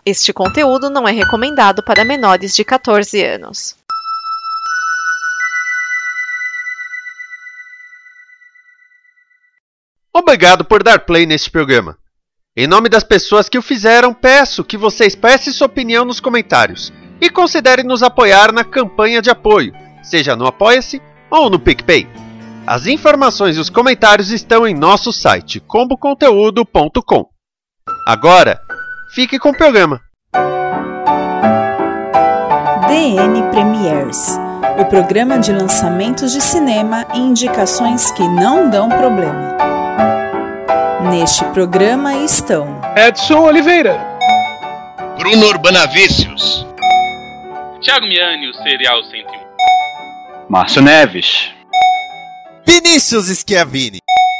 Este conteúdo não é recomendado para menores de 14 anos. Obrigado por dar play neste programa. Em nome das pessoas que o fizeram, peço que você expresse sua opinião nos comentários e considere nos apoiar na campanha de apoio, seja no Apoia-se ou no PicPay. As informações e os comentários estão em nosso site, comboconteúdo.com. Agora, fique com o programa. DN Premiers, o programa de lançamentos de cinema e indicações que não dão problema. Neste programa estão Edson Oliveira, Bruno Urbanavícios, Thiago Miani, o Serial 101, Márcio Neves, Vinícius Schiavini.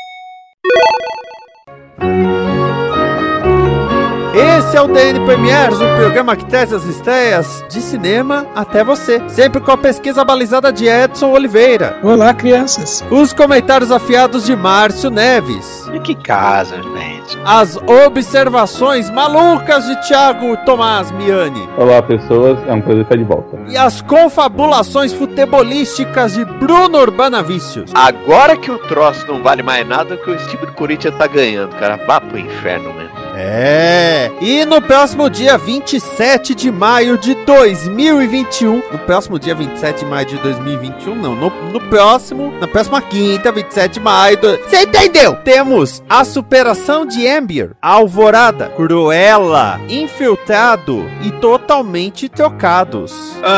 Esse é o DN Premiers, um programa que traz as estreias de cinema até você. Sempre com a pesquisa balizada de Edson Oliveira. Olá, crianças. Os comentários afiados de Márcio Neves. E que casa, gente. As observações malucas de Thiago Tomás Miani. Olá, pessoas. É um prazer estar de volta. E as confabulações futebolísticas de Bruno Urbanavícios. Agora que o troço não vale mais nada, que o time do Corinthians tá ganhando, cara. Vá pro inferno mesmo. E no próximo dia 27 de maio de 2021, no próximo dia 27 de maio de 2021, não, na próxima quinta, 27 de maio, você entendeu? Temos A Superação de Amber, Alvorada, Cruella, Infiltrado e Totalmente Trocados.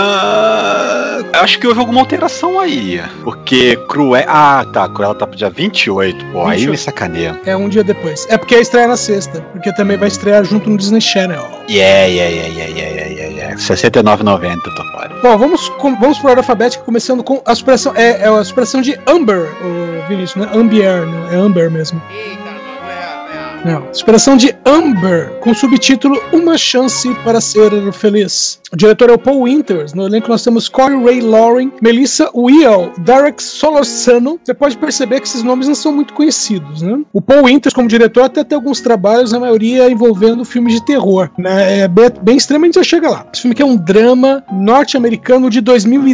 Acho que houve alguma alteração aí, porque Cruella tá pro dia 28, pô, 28. Aí me sacaneia. É um dia depois, é porque a estreia na sexta, porque também vai estrear junto no Disney Channel. Yeah. R$69,90, tô fora. Bom, vamos por ordem alfabética, começando com a superação. É a superação de Amber, o Vinícius, né? Amber, não é Amber mesmo. Não. Superação de Amber, com o subtítulo Uma Chance para Ser Feliz. O diretor é o Paul Winters. No elenco nós temos Corey Ray Lauren, Melissa Weil, Derek Solorzano. Você pode perceber que esses nomes não são muito conhecidos, né? O Paul Winters, como diretor, até tem alguns trabalhos, a maioria envolvendo filmes de terror, né? É bem extremamente, já chega lá. Esse filme aqui é um drama norte-americano de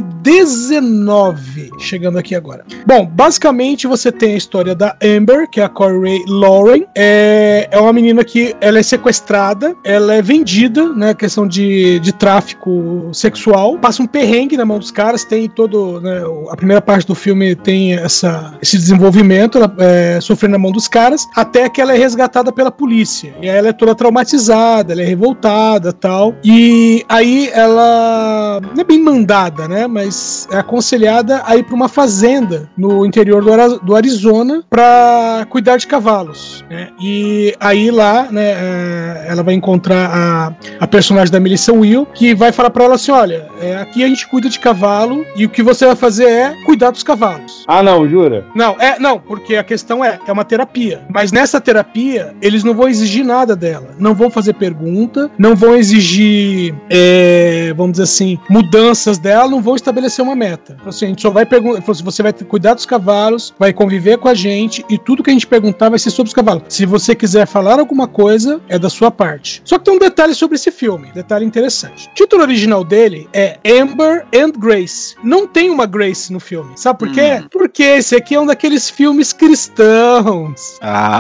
2019, chegando aqui agora. Bom, basicamente você tem a história da Amber, que é a Corey Ray Lauren. É uma menina que ela é sequestrada, ela é vendida, né, questão de tráfico sexual, passa um perrengue na mão dos caras, tem todo, né, a primeira parte do filme tem esse desenvolvimento, ela sofrendo na mão dos caras, até que ela é resgatada pela polícia, e aí ela é toda traumatizada, ela é revoltada, tal, e aí ela não é bem mandada, né, mas é aconselhada a ir para uma fazenda no interior do Arizona para cuidar de cavalos, né, e aí lá, né, ela vai encontrar a personagem da Melissa Will, que vai falar pra ela assim, olha, aqui a gente cuida de cavalo e o que você vai fazer é cuidar dos cavalos. Ah, não, jura? Não, porque a questão é uma terapia. Mas nessa terapia, eles não vão exigir nada dela. Não vão fazer pergunta, não vão exigir, vamos dizer assim, mudanças dela, não vão estabelecer uma meta. Assim, a gente só vai perguntar, você vai cuidar dos cavalos, vai conviver com a gente e tudo que a gente perguntar vai ser sobre os cavalos. Se você quiser falar alguma coisa, é da sua parte. Só que tem um detalhe sobre esse filme, detalhe interessante. O título original dele é Amber and Grace. Não tem uma Grace no filme. Sabe por quê? Porque esse aqui é um daqueles filmes cristãos.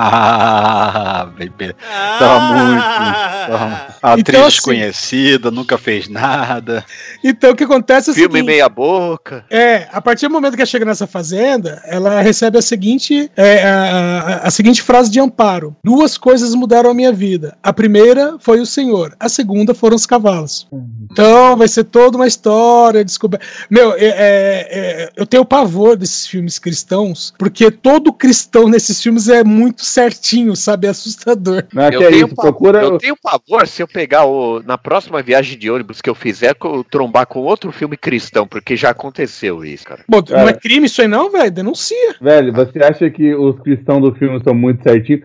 Bebê. Tava muito. Atriz então, assim, desconhecida, nunca fez nada. Então o que acontece é o filme seguinte, meia boca. A partir do momento que ela chega nessa fazenda, ela recebe a seguinte frase de amparo. 2 coisas mudaram a minha vida. A primeira foi o Senhor. A segunda foram os cavalos. Então vai ser toda uma história descoberta. Meu, eu tenho pavor desses filmes cristãos, porque todo cristão nesses filmes é muito certinho, sabe? É assustador. Eu tenho pavor se eu pegar na próxima viagem de ônibus que eu fizer, trombar com outro filme cristão, porque já aconteceu isso, cara. Bom, não é crime isso aí não, velho? Denuncia. Velho, você acha que os cristãos do filme são muito certinhos? Procura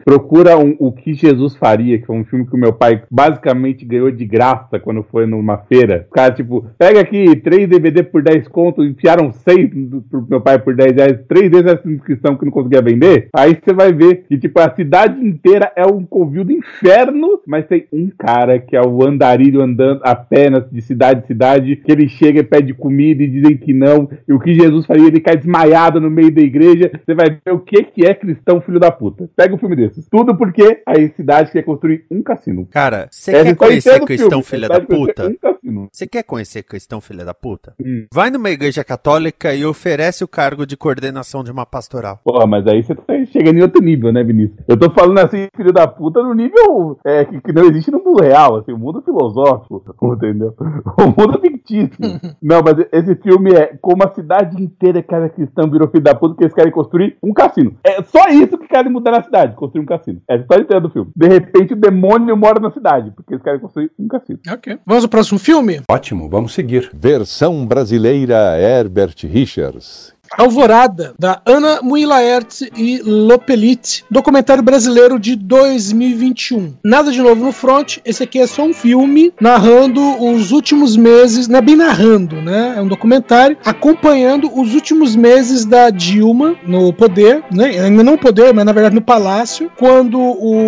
procura o que Jesus faria, que é um filme que o meu pai basicamente ganhou de graça quando foi numa feira. O cara, tipo, pega aqui 3 DVD por 10 conto, enfiaram 6 pro meu pai por 10 reais, 3 vezes essa inscrição que não conseguia vender. Aí você vai ver que, tipo, a cidade inteira é um covil do inferno, mas tem um cara que é o andarilho andando a pé de cidade em cidade, que ele chega e pede comida e dizem que não, e o que Jesus faria, ele cai desmaiado no meio da igreja. Você vai ver o que é cristão filho da puta. Pega um filme desses. Tudo porque a cidade quer construir um cassino. Cara, você quer conhecer cristão filha da puta? Você quer conhecer cristão filha da puta? Vai numa igreja católica e oferece o cargo de coordenação de uma pastoral. Porra, mas aí você tá chegando em outro nível, né, Vinícius? Eu tô falando assim, filho da puta, no nível que não existe no mundo real, assim, o mundo filosófico, entendeu? O mundo fictício. Não, mas esse filme é como a cidade inteira que era cristão virou filho da puta, porque eles querem construir um cassino. É só isso que querem mudar na cidade, construir um cassino. É a história inteira do filme. De repente o demônio mora na cidade, porque eles querem construir um cassino. Ok. Vamos ao próximo filme? Ótimo, vamos seguir. Versão brasileira Herbert Richards. Alvorada, da Ana Muylaert e Lopelite, documentário brasileiro de 2021. Nada de novo no front, esse aqui é só um filme narrando os últimos meses, não é bem narrando, né? É um documentário acompanhando os últimos meses da Dilma no poder, né? Ainda não no poder, mas na verdade no palácio, quando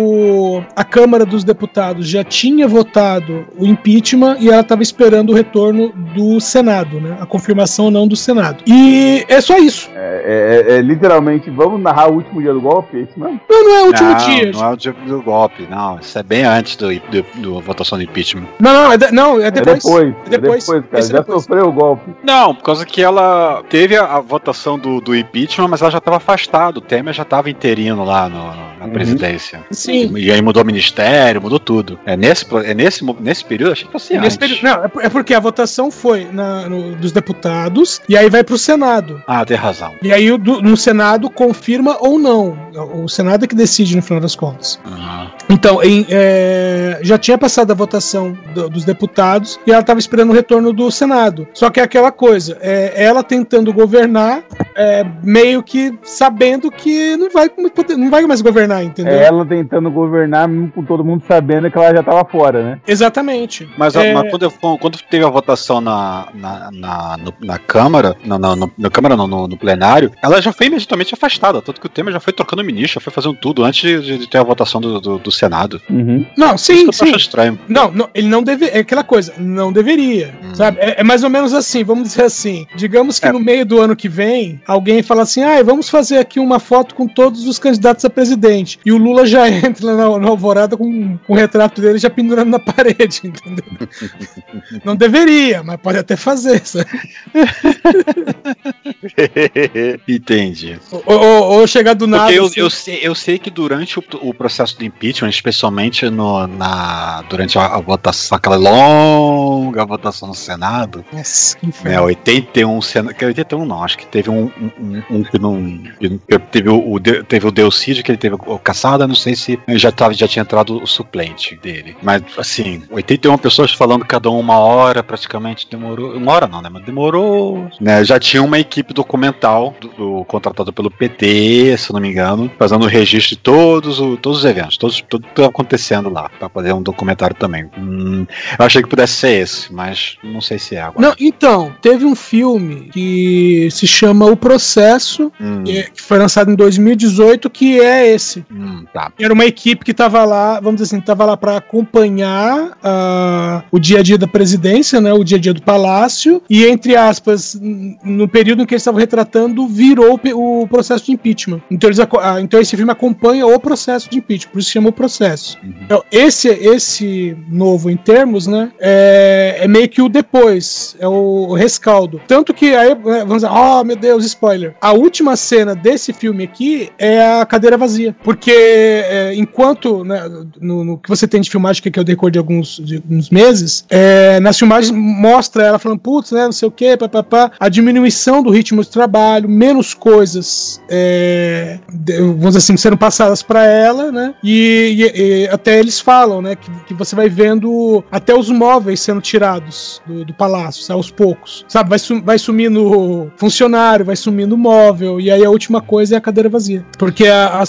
a Câmara dos Deputados já tinha votado o impeachment e ela estava esperando o retorno do Senado, né? A confirmação ou não do Senado. E é só isso. Literalmente, vamos narrar o último dia do golpe? É isso mesmo? Não é o último dia. Não é o dia do golpe, não. Isso é bem antes da votação do impeachment. Não, é depois. É depois, cara. Já sofreu o golpe. Não, por causa que ela teve a votação do impeachment, mas ela já estava afastada. O Temer já estava interino lá na presidência. Sim. E aí mudou o ministério, mudou tudo. Nesse período, achei que fosse antes. Não, é porque a votação foi dos deputados e aí vai pro Senado. Ah, tem razão. E aí no Senado confirma ou não. O Senado é que decide no final das contas. Então, já tinha passado a votação dos deputados e ela estava esperando o retorno do Senado. Só que é aquela coisa, ela tentando governar, meio que sabendo que não vai mais governar, entendeu? Ela tentando governar com todo mundo sabendo que ela já estava fora, né? Exatamente. Mas quando teve a votação na Câmara, no plenário, ela já foi imediatamente afastada, tanto que o Temer já foi trocando ministro, já foi fazendo tudo antes de ter a votação do Senado. Não, sim. Eu acho estranho. Não, ele não deveria, é aquela coisa, não deveria, sabe? É mais ou menos assim, vamos dizer assim, digamos que no meio do ano que vem, alguém fala assim, vamos fazer aqui uma foto com todos os candidatos a presidente, e o Lula já entra na Alvorada com o retrato dele já pendurando na parede, entendeu? Não deveria, mas pode até fazer, sabe? Entendi. Ou chegar do nada. Porque eu sei que durante o processo do impeachment, especialmente durante a votação, aquela longa votação no Senado, nossa, que inferno. 81 não, acho que teve um que não. Teve o Delcídio, que ele teve o Caçada, não sei se já tinha entrado o suplente dele. Mas assim, 81 pessoas falando cada uma hora, praticamente demorou. Uma hora não, né? Mas demorou. Né? Já tinha uma equipe documental contratada pelo PT, se não me engano, fazendo o registro de todos os eventos, tudo acontecendo lá, pra fazer um documentário também. Eu achei que pudesse ser esse, mas não sei se é agora. Não, então, teve um filme que se chama O Processo, que foi lançado em 2018, que é esse. Tá. Era uma equipe que tava lá, vamos dizer assim, tava lá pra acompanhar o dia a dia da presidência, né, o dia a dia do palácio, e entre aspas, no período em que eles estavam retratando, virou o processo de impeachment. Então esse filme acompanha o processo de impeachment, por isso chama O Processo. Então, esse novo em termos, né, é meio que o depois, é o rescaldo. Tanto que aí, vamos dizer, meu Deus, spoiler. A última cena desse filme aqui é a cadeira vazia, porque enquanto, né, no que você tem de filmagem, que é o decor de alguns meses, nas filmagens mostra ela falando, putz, né, não sei o que, a diminuição do ritmo de trabalho, menos coisas, vamos dizer assim, sendo passadas para ela, né, e até eles falam, né, que você vai vendo até os móveis sendo tirados do palácio, sabe, aos poucos, sabe, vai sumindo funcionário, vai sumindo móvel, e aí a última coisa é a cadeira vazia, porque as coisas que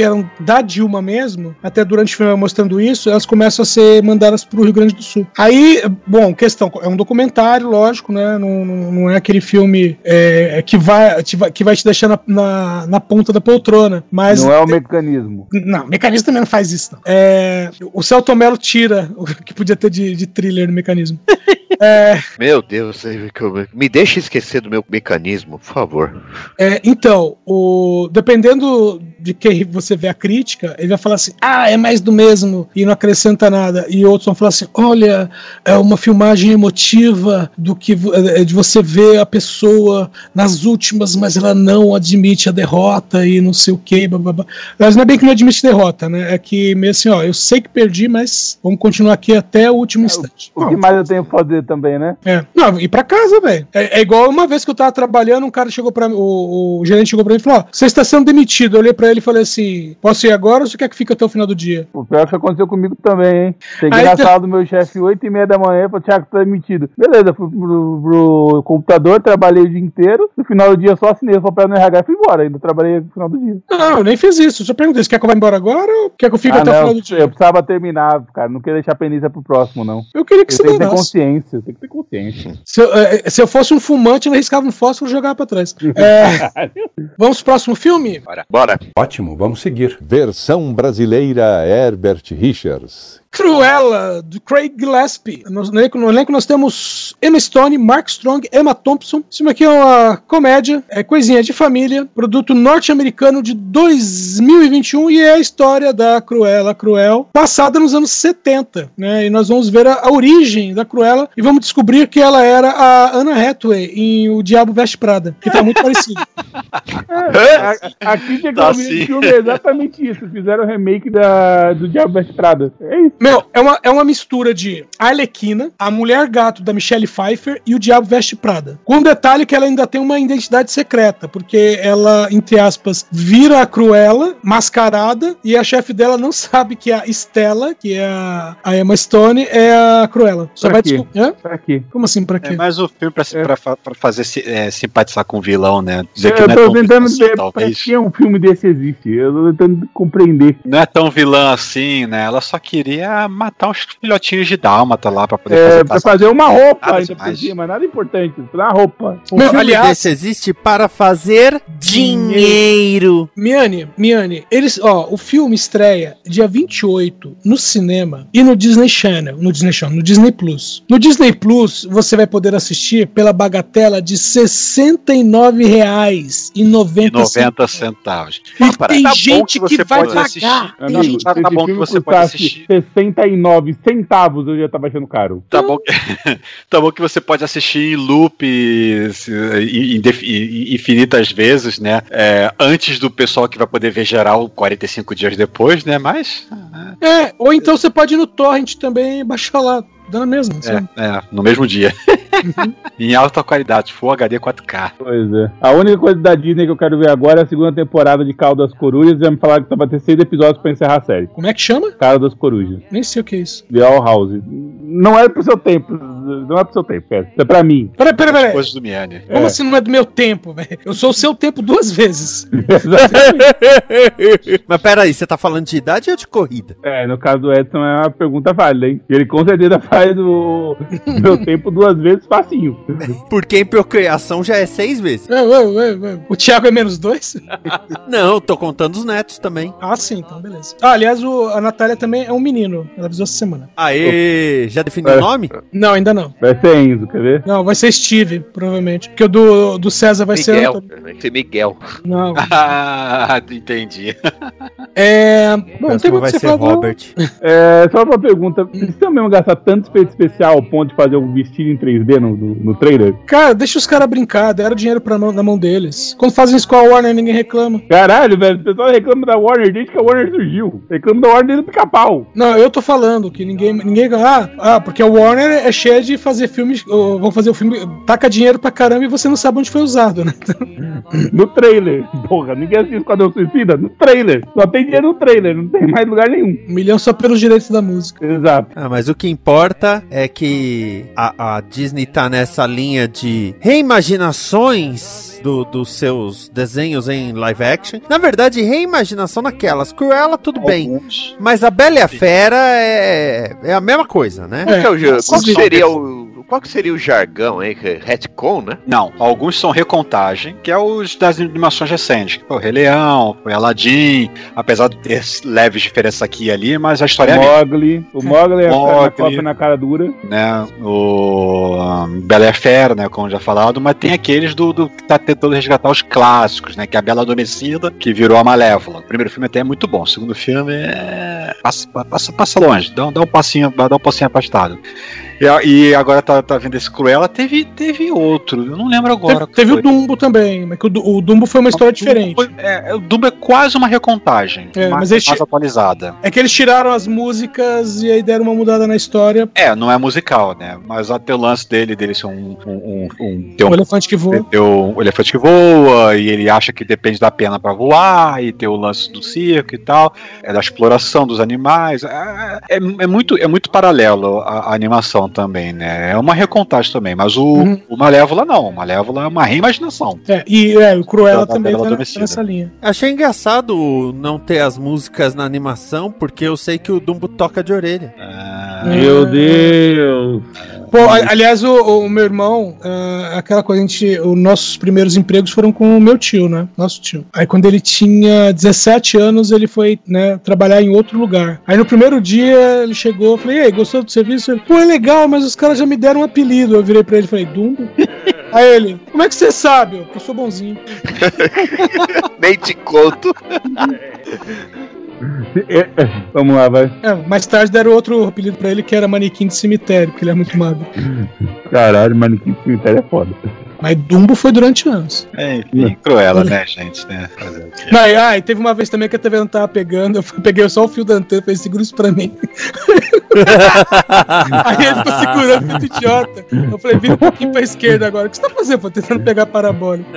eram da Dilma mesmo, até durante o filme mostrando isso, elas começam a ser mandadas pro Rio Grande do Sul. Aí, bom, questão, é um documentário, lógico, né? Não é aquele filme que vai te deixar na ponta da poltrona. Mas não é o Mecanismo. Não, o Mecanismo também não faz isso. Não. O Celton Mello tira o que podia ter de thriller no Mecanismo. Meu Deus, me deixa esquecer do meu Mecanismo, por favor. Então, dependendo de quem você vê a crítica, ele vai falar assim, é mais do mesmo e não acrescenta nada. E outros vão falar assim, olha, é uma filmagem emotiva de você ver a pessoa nas últimas, mas ela não admite a derrota e não sei o que, mas não é bem que não admite derrota, né? É que meio assim, eu sei que perdi, mas vamos continuar aqui até o último instante. O que mais eu tenho que fazer também, né? Não, ir pra casa, velho. É igual uma vez que eu tava trabalhando, um cara chegou pra mim, o gerente chegou pra mim e falou, você está sendo demitido. Eu olhei pra ele e falei assim, posso ir agora ou você quer que fique até o final do dia? O pior que aconteceu comigo também, hein? Cheguei na sala do meu chefe 8h30 da manhã e falei, Thiago, tá demitido. Beleza, fui pro computador, trabalhei o dia inteiro, no final do dia só assinei o papel no RH e fui embora, ainda trabalhei no final do dia. Não, eu nem fiz isso, eu só perguntei, você quer que eu vá embora agora ou quer que eu fique até o final do dia? Eu precisava terminar, cara, não queria deixar a penícia pro próximo, não. Eu queria que você tem que ter consciência, tem que ter consciência. Se eu fosse um fumante, eu arriscava um fósforo e jogava pra trás. Vamos pro próximo filme? Bora. Ótimo, vamos seguir. Versão brasileira Herbert Richards. Cruella, do Craig Gillespie. No elenco nós temos Emma Stone, Mark Strong, Emma Thompson. Esse filme aqui é uma comédia, coisinha de família, produto norte-americano de 2021 e é a história da Cruella Cruel, passada nos anos 70, né? E nós vamos ver a origem da Cruella e vamos descobrir que ela era a Anna Hathaway em O Diabo Veste Prada, que tá muito parecido. Aqui chegou o filme é exatamente isso. Fizeram o remake do Diabo Veste Prada. É isso. Meu, é uma mistura de Arlequina, a Mulher Gato da Michelle Pfeiffer e o Diabo Veste Prada. Com o detalhe que ela ainda tem uma identidade secreta, porque ela, entre aspas, vira a Cruella, mascarada, e a chefe dela não sabe que a Stella, que é a Emma Stone, é a Cruella. Só vai descobrir. Pra quê? Como assim, pra quê? É mais um filme pra fazer simpatizar com o vilão, né? Dizer que não é tão tentando ver pra que um filme desse existe. Eu tô tentando compreender. Não é tão vilã assim, né? Ela só queria matar os filhotinhos de dálmata lá pra poder fazer uma roupa ainda por cima, nada importante, uma roupa. Um filme desse existe para fazer dinheiro. Miane, o filme estreia dia 28 no cinema e no Disney Channel, no Disney Plus. No Disney Plus você vai poder assistir pela bagatela de R$69,90. Tem gente que vai pagar. Tá bom que você pode assistir 69 centavos, eu já tava achando caro. Tá bom que você pode assistir em loop infinitas vezes, né? Antes do pessoal que vai poder ver geral 45 dias depois, né? Mas... ou então você pode ir no torrent também e baixar lá. Dá na mesma. No mesmo dia. Em alta qualidade, Full HD 4K. Pois é. A única coisa da Disney que eu quero ver agora é a segunda temporada de Calo das Corujas. Já me falaram que vai ter 6 episódios pra encerrar a série. Como é que chama? Calo das Corujas. Nem sei o que é isso. The All House. Não é pro seu tempo. Não é pro seu tempo, cara. É pra mim. Peraí. Coisas do Miane. Como assim não é do meu tempo, velho? Eu sou o seu tempo 2 vezes. Mas peraí, você tá falando de idade ou de corrida? No caso do Edson é uma pergunta válida, hein? Ele com certeza faz o meu tempo 2 vezes facinho. Porque em procriação já é 6 vezes. O Thiago é -2? Não, tô contando os netos também. Sim, então beleza. Aliás, a Natália também é um menino. Ela avisou essa semana. Aê, já definiu o nome? Não, ainda não. Vai ser Enzo, quer ver? Não, vai ser Steve, provavelmente. Porque o do César vai ser... Vai ser Miguel. Não. Entendi. Bom, não tem muito vai que ser Robert. Só uma pergunta. Vocês estão mesmo gastar tanto efeito especial ao ponto de fazer um vestido em 3D no trailer? Cara, deixa os caras brincar, deram dinheiro na mão deles. Quando fazem isso com a Warner, ninguém reclama. Caralho, velho, o pessoal reclama da Warner desde que a Warner surgiu. Reclama da Warner desde o Pica-Pau. Não, eu tô falando que ninguém porque a Warner é cheia de fazer filmes, ou vão fazer o filme, taca dinheiro pra caramba e você não sabe onde foi usado, né? No trailer. Porra, ninguém assiste Esquadrão Suicida? No trailer. Só tem dinheiro no trailer, não tem mais lugar nenhum. 1 milhão só pelos direitos da música. Exato. Mas o que importa é que a Disney tá nessa linha de reimaginações dos seus desenhos em live action. Na verdade, reimaginação naquelas. Cruella, tudo bem. Mas a Bela e a Fera é a mesma coisa, né? Qual que seria o jargão aí? Retcon, né? Não, alguns são recontagem, que é os das animações recentes. Foi o Rei Leão, foi Aladdin, apesar de ter leves diferenças aqui e ali, mas a história é a mesma. O Mowgli é a copa na cara dura. Né, o Bela e a Fera, né, como já falado, mas tem aqueles do que tá tentando resgatar os clássicos, né, que é a Bela Adormecida, que virou a Malévola. O primeiro filme até é muito bom, o segundo filme passa longe, dá um passinho afastado. E agora tá vendo esse Cruella, teve outro, eu não lembro agora. Teve o Dumbo também, mas que o Dumbo foi uma história diferente. O Dumbo é quase uma recontagem, mais atualizada. É que eles tiraram as músicas e aí deram uma mudada na história. Não é musical, né? Mas até o lance dele ser um elefante que voa. O elefante que voa, e ele acha que depende da pena pra voar, e tem o lance do circo e tal, da exploração dos animais. É muito paralelo a animação também, né? É uma recontagem também, mas o Malévola não. O Malévola é uma reimaginação. O Cruella também tá nessa linha. Achei engraçado não ter as músicas na animação, porque eu sei que o Dumbo toca de orelha. Meu Deus! Pô, aliás, o meu irmão, aquela coisa, os nossos primeiros empregos foram com o meu tio, né? Nosso tio. Aí quando ele tinha 17 anos, ele foi, né, trabalhar em outro lugar. Aí no primeiro dia, ele chegou, eu falei, e aí, gostou do serviço? Ele, pô, é legal, mas os caras já me deram um apelido. Eu virei pra ele e falei, Dumbo? Aí ele, como é que você sabe? Eu sou bonzinho. Nem te conto. Vamos lá, vai. Mais tarde deram outro apelido pra ele, que era manequim de cemitério, porque ele é muito magro. Caralho, manequim de cemitério é foda. Mas Dumbo foi durante anos. Enfim, Cruella, né, gente? Né? E teve uma vez também que a TV não tava pegando, eu peguei só o fio da antena e falei, segura isso pra mim. Aí ele ficou segurando, muito idiota. Eu falei, vira um pouquinho pra esquerda agora. O que você tá fazendo? Tô tentando pegar a parabólica.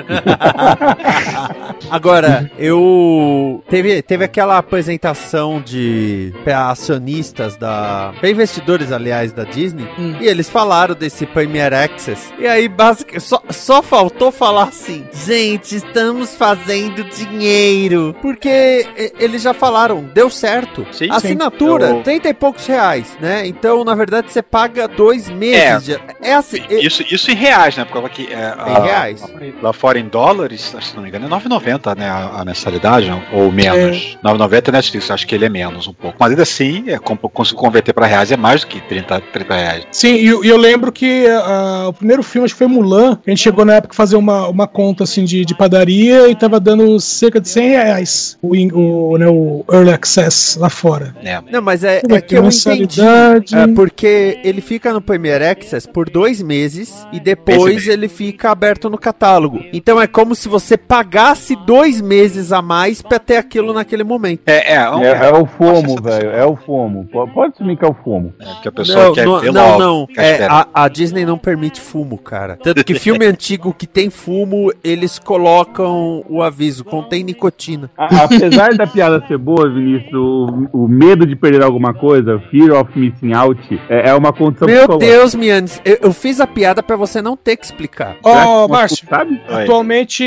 Agora, teve aquela apresentação de acionistas pra investidores, aliás, da Disney, e eles falaram desse Premier Access. E aí, basicamente, só faltou falar assim, gente, estamos fazendo dinheiro. Porque eles já falaram, deu certo. Sim, assinatura, 30 e poucos reais, né? Então, na verdade, você paga 2 meses. Assim, isso em reais, né? Porque aqui, em reais. Lá fora em dólares, se não me engano, é R$9,90, né? A mensalidade, ou menos. R$9,90 é Netflix, acho que ele é menos um pouco. Mas ainda assim, consigo converter para reais, é mais do que 30 reais. Sim, e eu lembro que o primeiro filme, acho que foi Mulan, a gente chegou na época a fazer uma conta assim de padaria e tava dando cerca de R$100 o Early Access lá fora. Não, mas é que eu entendi. Porque ele fica no Premier Access por 2 meses e depois ele fica aberto no catálogo. Então é como se você pagasse 2 meses a mais pra ter aquilo naquele momento. É o FOMO, velho. É o FOMO. Pode assumir que é o FOMO. Que a pessoa quer ver logo. Não. A Disney não permite fumo, cara. Tanto que filme antigo que tem fumo, eles colocam o aviso, contém nicotina. Apesar da piada ser boa, Vinícius, o medo de perder alguma coisa, fear of missing out, é uma condição psicológica. Meu Deus, Mianes, eu fiz a piada pra você não ter que explicar. Márcio, atualmente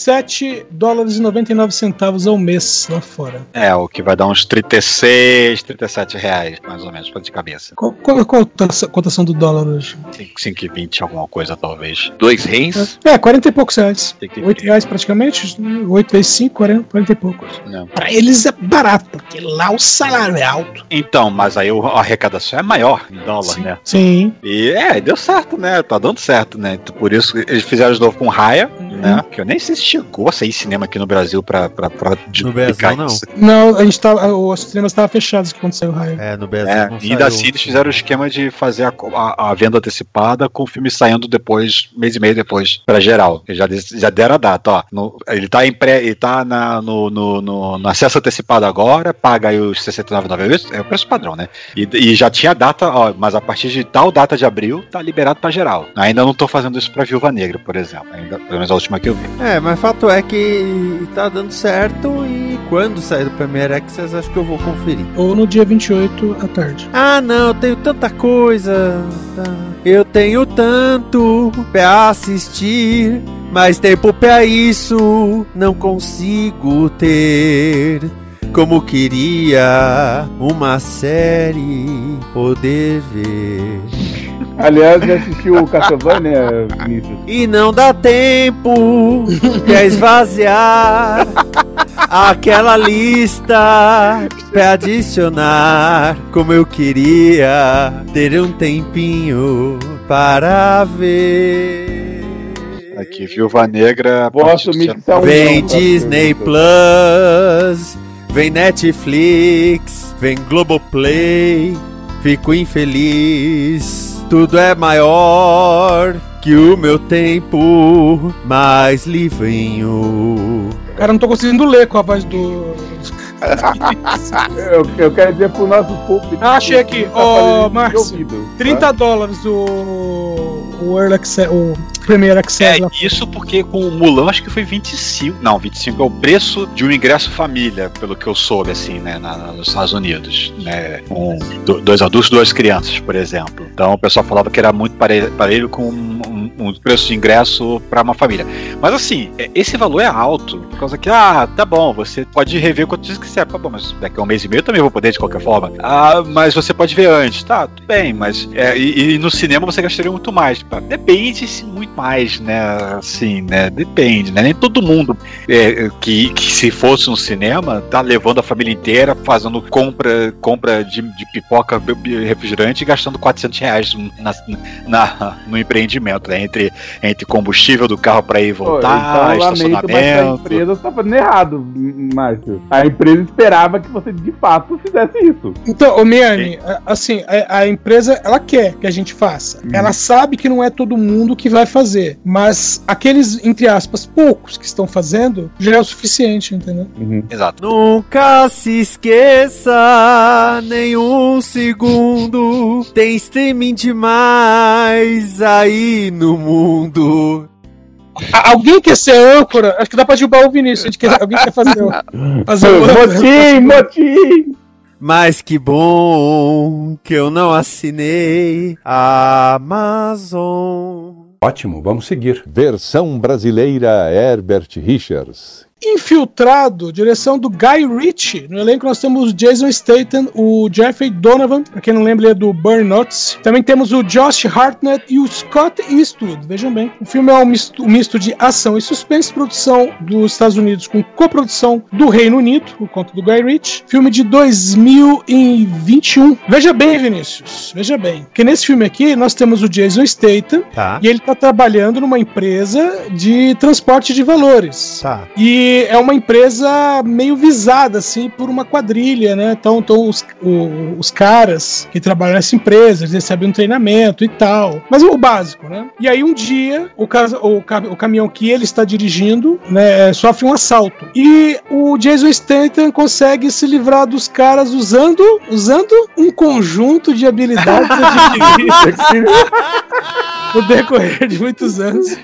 $7,99 ao mês lá fora. O que vai dar uns 36, 37 reais, mais ou menos, de cabeça. Qual a cotação do dólar hoje? 5,20, alguma coisa, talvez. R$2? 40 e poucos reais. R$8 praticamente, 8 vezes 5, 40 e poucos. Não. Pra eles é barato, porque lá o salário é alto. Então, mas aí a arrecadação é maior em dólar, né? Sim. E deu certo, né? Tá dando certo, né? Por isso eles fizeram de novo com Raya, né? Que eu nem sei se chegou a sair cinema aqui no Brasil pra No Brasil, não. Não, os cinemas estavam fechados quando saiu o raio. No Brasil não e ainda assim eles fizeram o esquema de fazer a venda antecipada com o filme saindo depois, mês e meio depois, pra geral. Eles já deram a data, ó. Ele tá no acesso antecipado agora, paga aí os R$69,90, é o preço padrão, né? E já tinha data, ó, mas a partir de tal data de abril, tá liberado pra geral. Ainda não tô fazendo isso pra Viúva Negra, por exemplo. Ainda, pelo menos a última que eu vi. Mas fato é que tá dando certo e quando sair do Premiere Access, acho que eu vou conferir. Ou no dia 28 à tarde. Ah, não, eu tenho tanta coisa. Eu tenho tanto pra assistir, mas tempo pra isso não consigo ter. Como queria uma série poder ver. Aliás, já assistiu o Castlevania, Vinícius? E não dá tempo pra esvaziar aquela lista pra adicionar. Como eu queria ter um tempinho para ver. Aqui, Viúva Negra. Vou assumir que tá vem Disney Plus, vem Netflix, vem Globoplay. Fico infeliz, tudo é maior que o meu tempo mais livrinho. Cara, não tô conseguindo ler com a voz do... eu quero dizer pro nosso público. Achei aqui, Márcio, $30 o Early Access, o Premiere Access. Isso porque com o Mulan acho que foi 25. Não, 25 é o preço de um ingresso família, pelo que eu soube, assim, né, nos Estados Unidos, né, com 2 adultos, 2 crianças, por exemplo. Então o pessoal falava que era muito parelho com um preço de ingresso para uma família. Mas assim, esse valor é alto, por causa que, tá bom, você pode rever quanto você quiser, tá bom, mas daqui a um mês e meio eu também vou poder de qualquer forma. Mas você pode ver antes, tá, tudo bem, mas e no cinema você gastaria muito mais. Depende muito mais, né, assim, né, depende, né, nem todo mundo que se fosse no cinema tá levando a família inteira, fazendo compra de pipoca, refrigerante e gastando R$400 no empreendimento, né, entre combustível do carro para ir e voltar, então, estacionamento. Mas a empresa tá fazendo errado, Márcio. A empresa esperava que você de fato fizesse isso. Então, Miane, assim, a empresa, ela quer que a gente faça. Ela sabe que não é todo mundo que vai fazer, mas aqueles, entre aspas, poucos que estão fazendo, já é o suficiente, entendeu? Exato. Nunca se esqueça, nenhum segundo, tem streaming demais aí no mundo. Alguém quer ser âncora? Acho que dá pra derrubar o Vinícius. Alguém quer fazer o motim! Mas que bom que eu não assinei a Amazon. Ótimo, vamos seguir. Versão brasileira Herbert Richards. Infiltrado, direção do Guy Ritchie. No elenco nós temos o Jason Statham, o Jeffrey Donovan, pra quem não lembra, ele é do Burnouts. Também temos o Josh Hartnett e o Scott Eastwood. Vejam bem, o filme é um misto de ação e suspense, produção dos Estados Unidos com coprodução do Reino Unido, por conta do Guy Ritchie. Filme de 2021. Veja bem, Vinícius, veja bem, porque nesse filme aqui nós temos o Jason Statham, e ele tá trabalhando numa empresa de transporte de valores. E é uma empresa meio visada, assim, por uma quadrilha, né? Então os caras que trabalham nessa empresa, eles recebem um treinamento e tal. Mas o básico, né? E aí um dia, o caminhão que ele está dirigindo, né, sofre um assalto. E o Jason Statham consegue se livrar dos caras usando um conjunto de habilidades adquiridas no decorrer de muitos anos.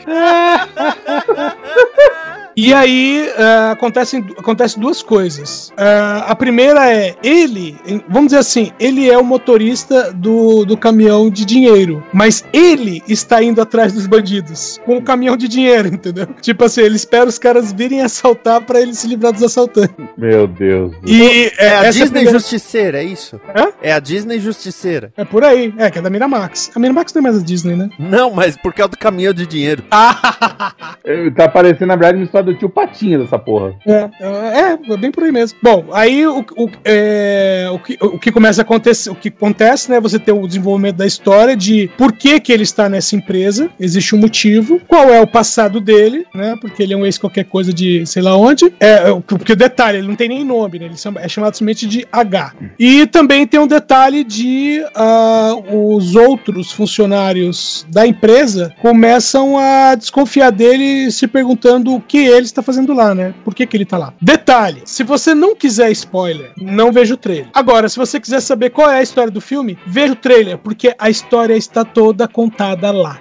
E aí acontecem duas coisas. A primeira é ele, vamos dizer assim, ele é o motorista do caminhão de dinheiro, mas ele está indo atrás dos bandidos com o caminhão de dinheiro, entendeu? Tipo assim, ele espera os caras virem assaltar pra ele se livrar dos assaltantes. Meu Deus. E é a Disney Justiceira, é isso? É a Disney Justiceira. É por aí, que é da Miramax. A Miramax não é mais a Disney, né? Não, mas por causa do caminhão de dinheiro. Tá parecendo, na verdade, uma história negócio do tio Patinha dessa porra. É bem por aí mesmo. Bom, aí o que começa a acontecer, o que acontece, né? Você tem o desenvolvimento da história de por que ele está nessa empresa, existe um motivo, qual é o passado dele, né? Porque ele é um ex qualquer coisa de sei lá onde. Porque o detalhe, ele não tem nem nome, né? Ele é chamado simplesmente de H. E também tem um detalhe de os outros funcionários da empresa começam a desconfiar dele, se perguntando o que ele está fazendo lá, né? Por que ele tá lá? Detalhe, se você não quiser spoiler, não veja o trailer. Agora, se você quiser saber qual é a história do filme, veja o trailer, porque a história está toda contada lá.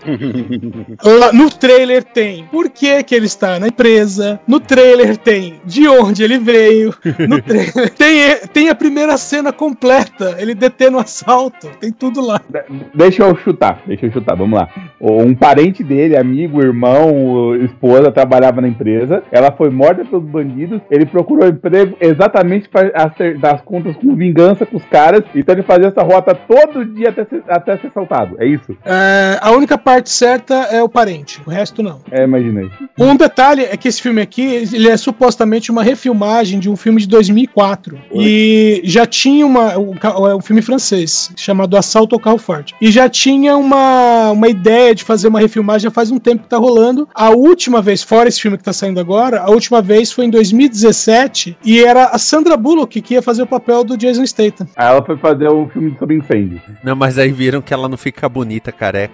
No trailer tem por que ele está na empresa, no trailer tem de onde ele veio, no trailer tem a primeira cena completa, ele detendo o assalto, tem tudo lá. Deixa eu chutar, vamos lá. Um parente dele, amigo, irmão, esposa, trabalhava na empresa, ela foi morta pelos bandidos, ele procurou emprego exatamente para acertar as contas com vingança com os caras, então ele fazia essa rota todo dia até ser assaltado, é isso? A única parte certa é o parente, o resto não. Imaginei. Um detalhe é que esse filme aqui, ele é supostamente uma refilmagem de um filme de 2004, e já tinha um filme francês, chamado Assalto ao Carro Forte, e já tinha uma ideia de fazer uma refilmagem já faz um tempo que tá rolando. A última vez, fora esse filme que tá saindo agora, a última vez foi em 2017, e era a Sandra Bullock que ia fazer o papel do Jason Statham. Ela foi fazer um filme sobre incêndio. Não, mas aí viram que ela não fica bonita, careca.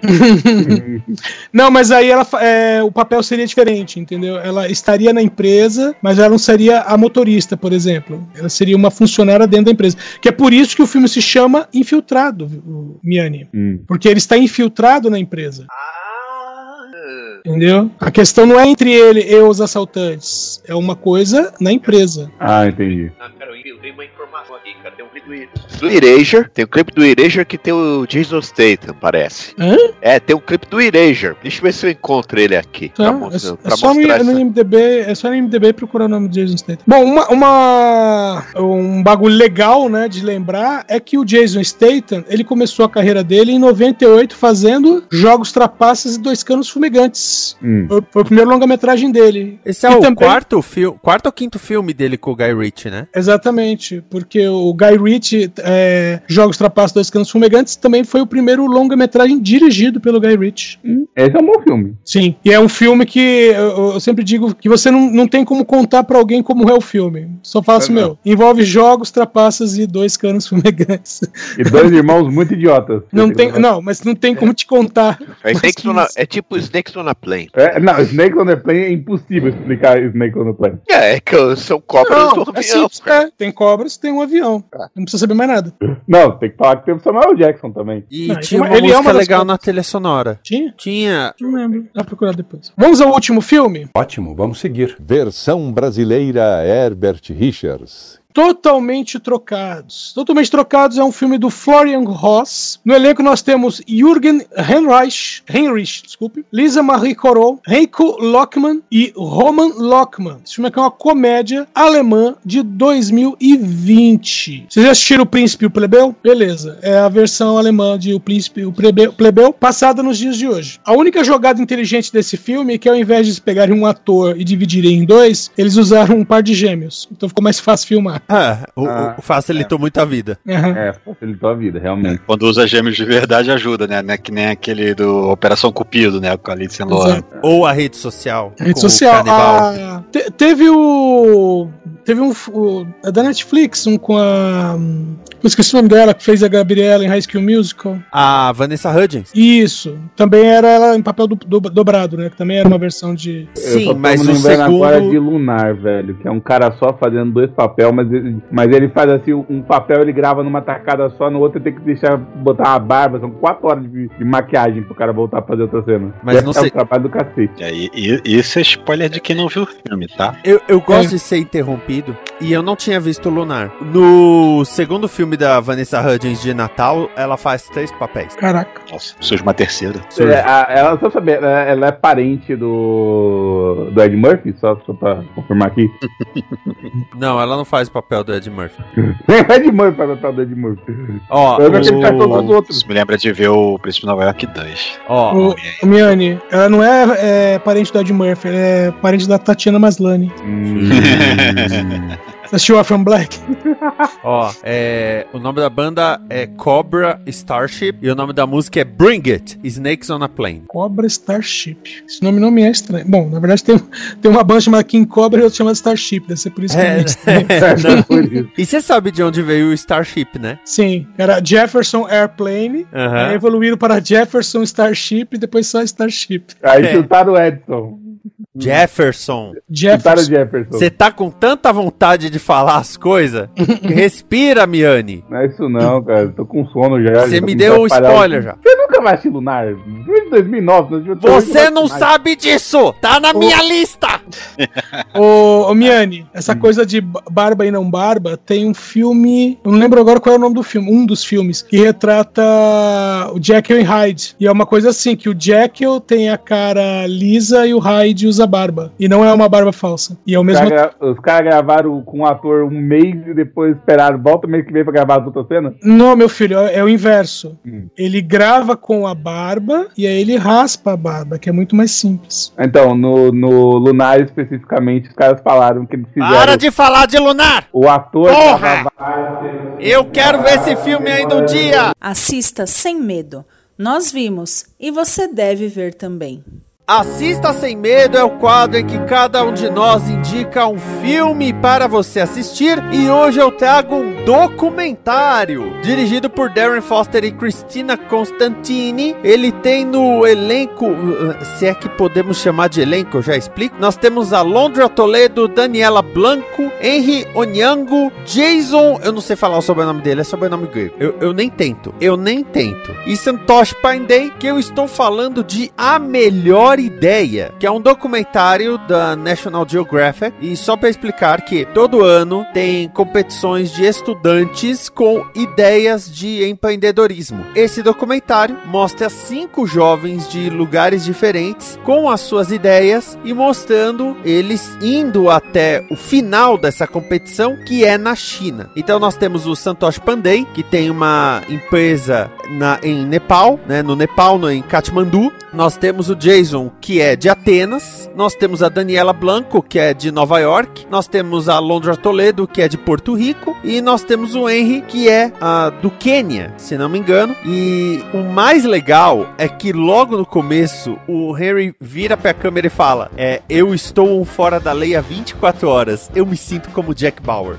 Não, mas aí o papel seria diferente, entendeu? Ela estaria na empresa, mas ela não seria a motorista, por exemplo. Ela seria uma funcionária dentro da empresa. Que é por isso que o filme se chama Infiltrado, Miani. Porque ele está infiltrado na empresa. Entendeu? A questão não é entre ele e os assaltantes. É uma coisa na empresa. Entendi. Cara, eu dei uma informação aqui, cara. Tem um clipe do Erasure. Tem um clipe do Erasure que tem o Jason Statham, parece. Tem um clipe do Erasure. Deixa eu ver se eu encontro ele aqui. Tá, é só no IMDb procurar o nome do Jason Statham. Bom, um bagulho legal, né, de lembrar é que o Jason Statham, ele começou a carreira dele em 98 fazendo Jogos Trapaças e Dois Canos Fumegantes. Foi o primeiro longa-metragem dele. Esse é o quarto ou quinto filme dele com o Guy Ritchie, né? Exatamente, porque o Guy Ritchie, Jogos Trapaços, Dois Canos Fumegantes, também foi o primeiro longa-metragem dirigido pelo Guy Ritchie. Esse é um bom filme. Sim, e é um filme que eu sempre digo que você não tem como contar pra alguém como é o filme. Só fala assim, envolve jogos, trapaças e dois canos fumegantes. E dois irmãos muito idiotas. Mas não tem como te contar. É tipo Snakes on a Plane. Snakes on a Plane é impossível explicar Snakes on a Plane. Que são cobras do avião. Tem cobras, tem um avião. Não precisa saber mais nada. Não, tem que falar que teve o Samuel Jackson também. E tinha uma música legal na trilha sonora. Tinha. Não lembro. Dá pra procurar depois. Vamos ao último filme? Ótimo, vamos seguir. Versão brasileira Herbert Richards. Totalmente Trocados. Totalmente Trocados é um filme do Florian Ross. No elenco nós temos Jürgen Heinrich, Lisa Marie Corot, Heiko Lockmann e Roman Lockmann. Esse filme aqui é uma comédia alemã de 2020. Vocês já assistiram O Príncipe e o Plebeu? Beleza. É a versão alemã de O Príncipe e o Plebeu, passada nos dias de hoje. A única jogada inteligente desse filme é que ao invés de eles pegarem um ator e dividirem em dois, eles usaram um par de gêmeos. Então ficou mais fácil filmar. Facilitou muito a vida. Facilitou a vida, realmente. Quando usa gêmeos de verdade ajuda, né? Que nem aquele do Operação Cupido, né? Com a Lindsay Lohan. Ou a rede social. Teve um da Netflix, com a... Eu esqueci o nome dela, que fez a Gabriela em High School Musical. A Vanessa Hudgens. Isso. Também era ela em papel dobrado, né? Que também era uma versão de... Sim, mas o segundo... agora de Lunar, velho. Que é um cara só fazendo dois papéis, mas ele faz assim, um papel ele grava numa tacada só, no outro ele tem que botar uma barba, são 4 horas de maquiagem pro cara voltar a fazer outra cena. Mas não sei... o trabalho do cacete. Isso é spoiler de quem não viu o filme, tá? Eu gosto de ser interrompido lido. E eu não tinha visto Lunar. No segundo filme da Vanessa Hudgens de Natal, ela faz 3 papéis. Caraca. Nossa, surge uma terceira. Ela, só saber, ela é parente do Ed Murphy? Só pra confirmar aqui. Não, ela não faz o papel do Ed Murphy. O Ed Murphy faz o papel do Ed Murphy. Ó, eu ele faz todos os outros. Isso me lembra de ver o Príncipe de Nova York 2. Ó, o Miane, ela não é parente do Ed Murphy, ela é parente da Tatiana Maslany. Você assistiu a From Black? Ó, o nome da banda é Cobra Starship e o nome da música é Bring It, Snakes on a Plane. Cobra Starship. Esse nome não me é estranho. Bom, na verdade tem uma banda chamada King Cobra e outra chamada Starship, deve ser por isso que é estranho. E você sabe de onde veio o Starship, né? Sim, era Jefferson Airplane, aí evoluíram para Jefferson Starship e depois só Starship. Aí chutaram o Edson. Jefferson. Você tá com tanta vontade de falar as coisas? Respira, Miane. Não é isso não, cara. Eu tô com sono já. Você me deu um spoiler já. Você nunca vai assistir Lunar? Em 2009. Você não sabe disso! Tá na minha lista! Ô, Miane, essa coisa de barba e não barba, tem um filme, eu não lembro agora qual é o nome do filme, um dos filmes, que retrata o Jekyll e Hyde. E é uma coisa assim, que o Jekyll tem a cara lisa e o Hyde usa barba. E não é uma barba falsa. E é o mesmo... Os caras gravaram com um ator um mês e depois esperaram, volta mês que vem pra gravar as outras cenas? Não, meu filho, é o inverso. Ele grava com a barba e aí ele raspa a barba, que é muito mais simples. Então, no Lunar especificamente, os caras falaram que eles fizeram... Para de falar de Lunar! O ator... Porra! Eu quero ver esse filme ainda um dia! Assista sem medo. Nós vimos e você deve ver também. Assista Sem Medo é o quadro em que cada um de nós indica um filme para você assistir, e hoje eu trago um documentário dirigido por Darren Foster e Christina Constantini. Ele tem no elenco, se é que podemos chamar de elenco, eu já explico. Nós temos a Alondra Toledo, Daniela Blanco, Henry Onyango, Jason, eu não sei falar o sobrenome dele, é sobrenome grego, eu nem tento, e Santosh Pandey, que eu estou falando de A Melhor Ideia, que é um documentário da National Geographic. E só para explicar que todo ano tem competições de estudantes com ideias de empreendedorismo. Esse documentário mostra 5 jovens de lugares diferentes com as suas ideias e mostrando eles indo até o final dessa competição, que é na China. Então nós temos o Santosh Pandey, que tem uma empresa em Nepal, né, no Nepal, em Katmandu. Nós temos o Jason, que é de Atenas. Nós temos a Daniela Blanco, que é de Nova York. Nós temos a Alondra Toledo, que é de Porto Rico. E nós temos o Henry, que é do Quênia, se não me engano. E o mais legal é que logo no começo, o Henry vira pra câmera e fala: eu estou fora da lei há 24 horas. Eu me sinto como Jack Bauer.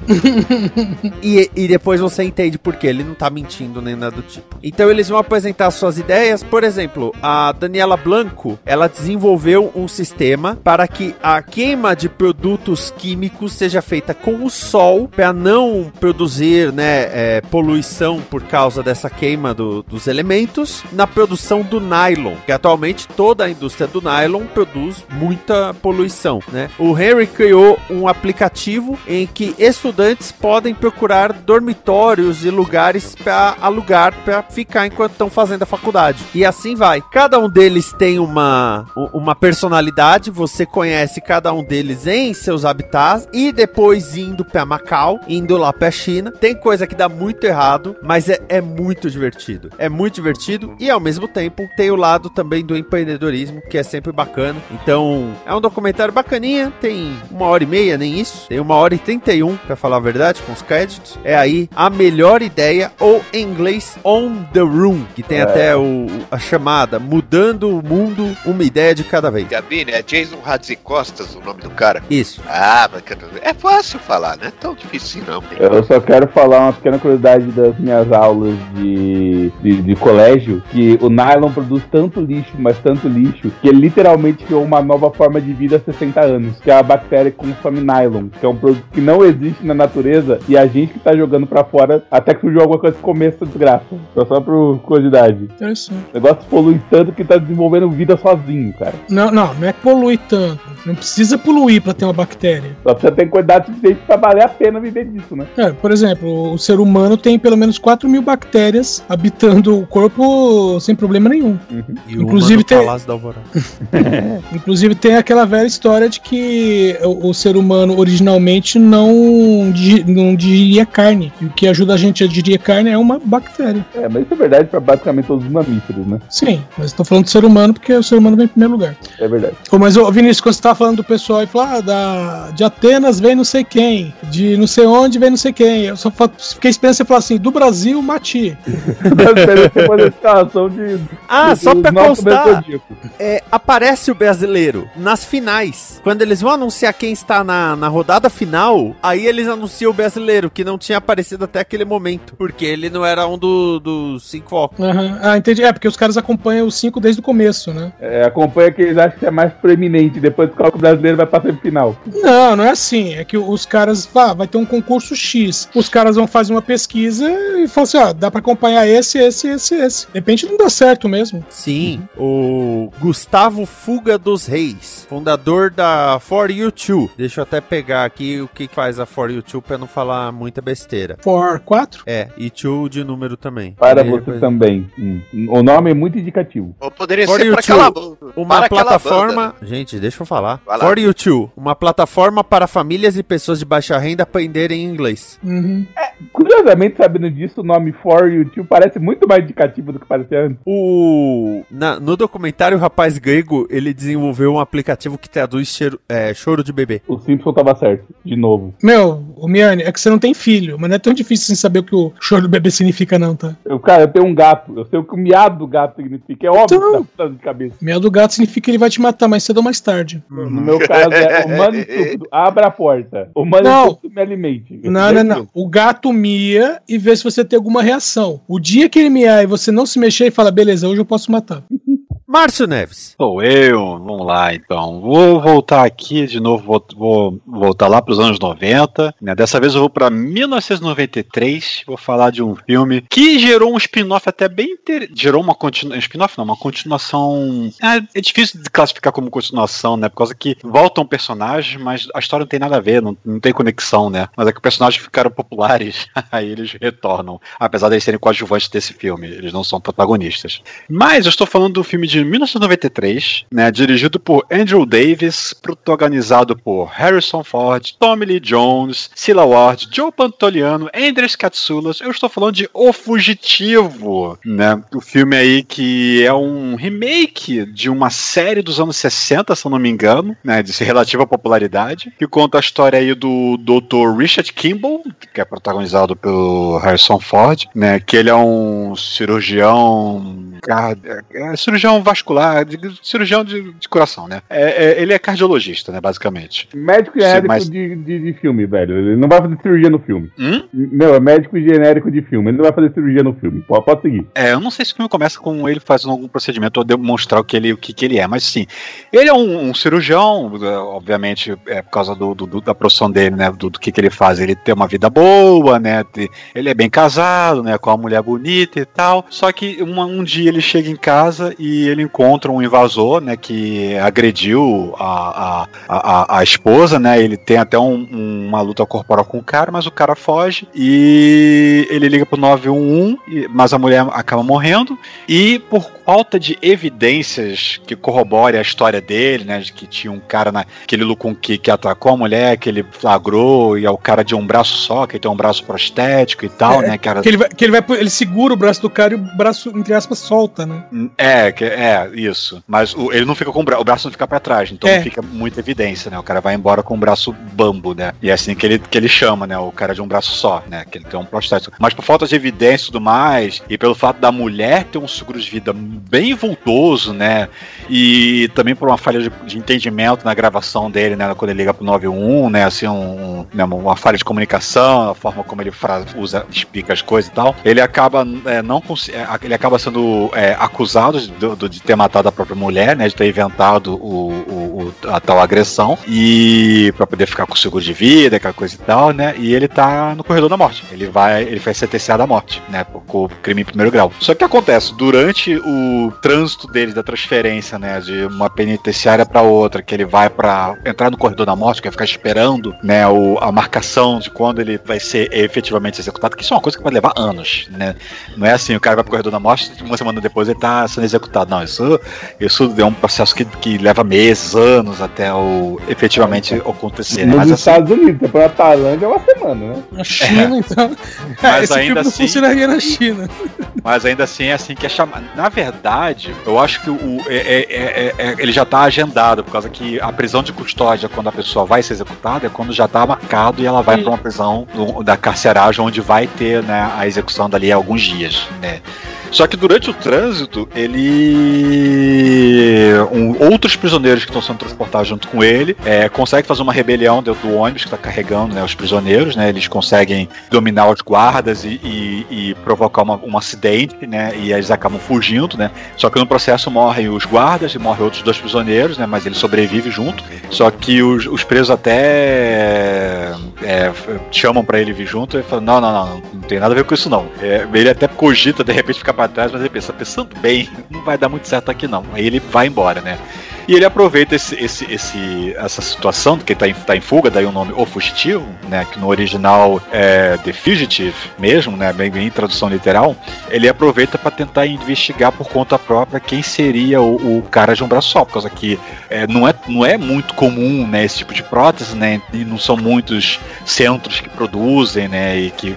e depois você entende por quê. Ele não tá mentindo nem nada do tipo. Então eles vão apresentar suas ideias. Por exemplo, a Daniela Blanco, ela desenvolveu um sistema para que a queima de produtos químicos seja feita com o sol, para não produzir, né, poluição por causa dessa queima dos elementos, na produção do nylon, que atualmente toda a indústria do nylon produz muita poluição, né? O Henry criou um aplicativo em que estudantes podem procurar dormitórios e lugares para alugar, para ficar enquanto estão fazendo a faculdade. E assim vai. Cada um deles tem uma personalidade, você conhece cada um deles em seus habitats, e depois indo pra Macau, indo lá pra China, tem coisa que dá muito errado, mas é muito divertido. É muito divertido e ao mesmo tempo tem o lado também do empreendedorismo, que é sempre bacana. Então é um documentário bacaninha, tem 1h30, nem isso, tem 1h31 pra falar a verdade, com os créditos. É aí A Melhor Ideia, ou em inglês On The Room, que tem até a chamada Mudando o Mundo, uma ideia de cada vez. Gabine, é Jason Hatzikostas o nome do cara? Isso. Ah, mas é fácil falar, não é tão difícil não. Eu só quero falar uma pequena curiosidade das minhas aulas de colégio, que o nylon produz tanto lixo, mas tanto lixo, que ele literalmente criou uma nova forma de vida há 60 anos, que é a bactéria que consome nylon, que é um produto que não existe na natureza e a gente que tá jogando pra fora até que surgiu alguma coisa que começa essa desgraça. Só por curiosidade. Interessante. O negócio polui tanto que tá desenvolvendo vida sozinho, cara. Não é polui tanto. Não precisa poluir pra ter uma bactéria. Só precisa ter quantidade suficiente pra valer a pena viver disso, né? Por exemplo, o ser humano tem pelo menos 4.000 bactérias habitando o corpo sem problema nenhum. Inclusive tem... Inclusive tem aquela velha história de que o ser humano originalmente não digeria carne. E o que ajuda a gente a digerir carne é uma bactéria. Mas isso é verdade pra basicamente todos os mamíferos, né? Sim, mas tô falando do ser humano porque o ser humano vem em primeiro lugar. É verdade. Mas, Vinícius, quando você tava falando do pessoal e falou, de Atenas vem não sei quem, de não sei onde vem não sei quem. Eu só fiquei esperando você falar assim, do Brasil, Mati. Só pra constar, aparece o brasileiro nas finais. Quando eles vão anunciar quem está na rodada final, aí eles anunciam o brasileiro, que não tinha aparecido até aquele momento, porque ele não era um dos 5 focos. Entendi. Porque os caras acompanham os 5 desde o começo, né? Acompanha que eles acham que é mais proeminente, depois que o brasileiro vai pra semifinal. Não é assim. É que os caras, vai ter um concurso X. Os caras vão fazer uma pesquisa e falam assim, dá pra acompanhar esse. De repente não dá certo mesmo. Sim, o Gustavo Fuga dos Reis, fundador da For You Two. Deixa eu até pegar aqui o que faz a For You Two pra não falar muita besteira. For 4? E Two de número também. Para você também. O nome é muito indicativo. Ou poderia For ser You para aquela uma plataforma... Gente, deixa eu falar. For You Two, uma plataforma para famílias e pessoas de baixa renda aprenderem inglês. Curiosamente, sabendo disso, o nome For You Two parece muito mais indicativo do que parecia antes. No documentário, o rapaz grego, ele desenvolveu um aplicativo que traduz choro de bebê. O Simpson tava certo, de novo. O Miane, é que você não tem filho, mas não é tão difícil sem saber o que o choro do bebê significa não, tá? Eu tenho um gato, eu sei o que o miado do gato significa, é óbvio que tá putando de cabeça. Miado do gato significa que ele vai te matar mais cedo ou mais tarde. No meu caso é humano estúpido, abra a porta. Humano estúpido, me alimente. Não. O gato mia e vê se você tem alguma reação. O dia que ele miar e você não se mexer e fala, beleza, hoje eu posso matar. Márcio Neves. Sou eu, vamos lá então. Vou voltar aqui de novo, vou voltar lá para os anos 90. Né? Dessa vez eu vou para 1993. Vou falar de um filme que gerou um spin-off até bem interessante. Gerou uma continuação. É difícil de classificar como continuação, né? Por causa que voltam personagens, mas a história não tem nada a ver, não tem conexão, né? Mas é que os personagens ficaram populares, aí eles retornam. Apesar de eles serem coadjuvantes desse filme, eles não são protagonistas. Mas eu estou falando do filme de 1993, né, dirigido por Andrew Davis, protagonizado por Harrison Ford, Tommy Lee Jones, Cilla Ward, Joe Pantoliano, Andrés Katsoulas. Eu estou falando de O Fugitivo, né, o filme aí que é um remake de uma série dos anos 60, se eu não me engano, né, de relativa popularidade, que conta a história aí do Dr. Richard Kimball, que é protagonizado pelo Harrison Ford, né, que ele é um cirurgião vascular, cirurgião de coração, né? Ele é cardiologista, né, basicamente. Médico genérico de filme, velho. Ele não vai fazer cirurgia no filme. Meu, é médico genérico de filme. Ele não vai fazer cirurgia no filme. Pode seguir. Eu não sei se o filme começa com ele fazendo algum procedimento ou demonstrar o que ele é, mas sim. Ele é um cirurgião, obviamente, por causa da profissão dele, né? Do que ele faz. Ele tem uma vida boa, né? Ele é bem casado, né? Com uma mulher bonita e tal. Só que um dia ele chega em casa e ele encontra um invasor, né, que agrediu a esposa, né, ele tem até uma luta corporal com o cara, mas o cara foge e ele liga pro 911, mas a mulher acaba morrendo e por falta de evidências que corroborem a história dele, né, de que tinha um cara naquele lucum que atacou a mulher, que ele flagrou e é o cara de um braço só, que tem um braço prostético e tal, né, cara. Ele segura o braço do cara e o braço, entre aspas, solta, né? Isso. Mas ele não fica com o braço não fica pra trás, então não fica muita evidência, né? O cara vai embora com o braço bambo, né? E é assim que ele chama, né? O cara de um braço só, né? Que ele tem um prostético. Mas por falta de evidência e tudo mais, e pelo fato da mulher ter um seguro de vida bem vultoso, né? E também por uma falha de entendimento na gravação dele, né? Quando ele liga pro 911, né? Assim, uma falha de comunicação, a forma como ele explica as coisas e tal. Ele acaba ele acaba sendo acusado de ter matado a própria mulher, né, de ter inventado o a tal agressão, e pra poder ficar com seguro de vida, aquela coisa e tal, né? E ele tá no corredor da morte. Ele foi sentenciado à morte, né? Por crime em primeiro grau. Só que o que acontece? Durante o trânsito dele, da transferência, né? De uma penitenciária pra outra, que ele vai pra entrar no corredor da morte, que vai ficar esperando, né? A marcação de quando ele vai ser efetivamente executado, que isso é uma coisa que vai levar anos, né? Não é assim, o cara vai pro corredor da morte e uma semana depois ele tá sendo executado. Não, isso é um processo que leva meses, anos até efetivamente acontecer. Né? Nos Estados Unidos, depois da Tailândia é uma semana, né? Na China, então. Mas esse ainda filme não assim, funcionaria na China. Mas ainda assim é assim que é chamado. Na verdade, eu acho que ele já tá agendado, por causa que a prisão de custódia, quando a pessoa vai ser executada, é quando já tá marcado e ela vai para uma prisão da carceragem, onde vai ter, né, a execução dali há alguns dias, né? Só que durante o trânsito, outros prisioneiros que estão sendo transportados junto com ele conseguem fazer uma rebelião dentro do ônibus que está carregando, né, os prisioneiros, né? Eles conseguem dominar os guardas e provocar um acidente, né? E eles acabam fugindo, né? Só que no processo morrem os guardas e morrem outros 2 prisioneiros, né? Mas ele sobrevive junto. Só que os presos até chamam para ele vir junto e falam, não tem nada a ver com isso não. Ele até cogita de repente ficar pra trás, mas ele pensando bem, não vai dar muito certo aqui não. Aí ele vai embora, né? E ele aproveita essa situação, que ele tá em fuga, daí o nome O Fugitivo, né? Que no original é The Fugitive mesmo, né? Bem em tradução literal. Ele aproveita para tentar investigar por conta própria quem seria o cara de um braço só, por causa que não é muito comum, né, esse tipo de prótese, né? E não são muitos centros que produzem, né? E que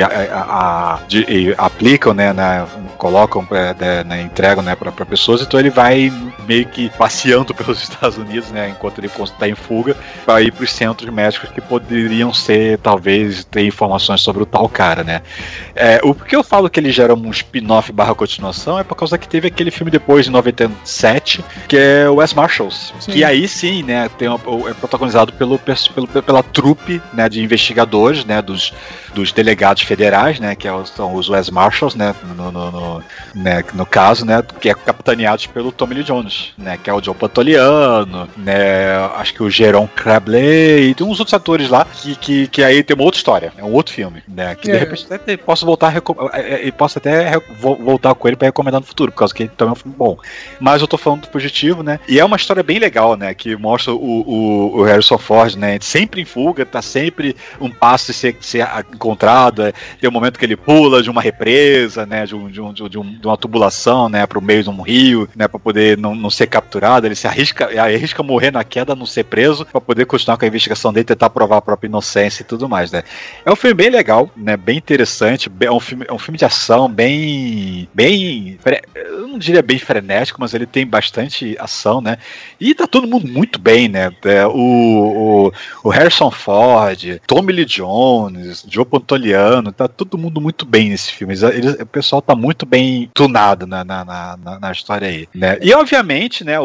aplicam, né? Colocam, né, entregam, né, para pessoas. Então ele vai meio que passeando pelos Estados Unidos, né, enquanto ele está em fuga, para ir para os centros médicos que poderiam talvez ter informações sobre o tal cara, né. O que eu falo que ele gera um spin-off / continuação é por causa que teve aquele filme depois de 97, que é o Wes Marshals, que aí sim, né, é protagonizado pela trupe, né, de investigadores, né, dos delegados federais, né, que são os Wes Marshals, né, no caso, né, que é capitaneados pelo Tommy Lee Jones, né, que é o Joe Pantoliano, né, acho que o Jerome Crabley, e tem uns outros atores lá que aí tem uma outra história, é um outro filme, né, que de repente até posso voltar voltar com ele para recomendar no futuro, por causa que ele também é um filme bom. Mas eu tô falando do Fugitivo, né, e é uma história bem legal, né, que mostra o Harrison Ford, né, sempre em fuga, tá sempre um passo de ser encontrado, tem um momento que ele pula de uma represa, né, de uma tubulação, né, pro meio de um rio, né, para poder não ser capturado, ele se arrisca morrer na queda, não ser preso, para poder continuar com a investigação dele, tentar provar a própria inocência e tudo mais, né. É um filme bem legal, né, bem interessante, é um filme de ação bem, eu não diria bem frenético, mas ele tem bastante ação, né, e tá todo mundo muito bem, né, o Harrison Ford, Tommy Lee Jones, Joe Pantoliano, tá todo mundo muito bem nesse filme, o pessoal tá muito bem tunado na história aí, né, e obviamente, né,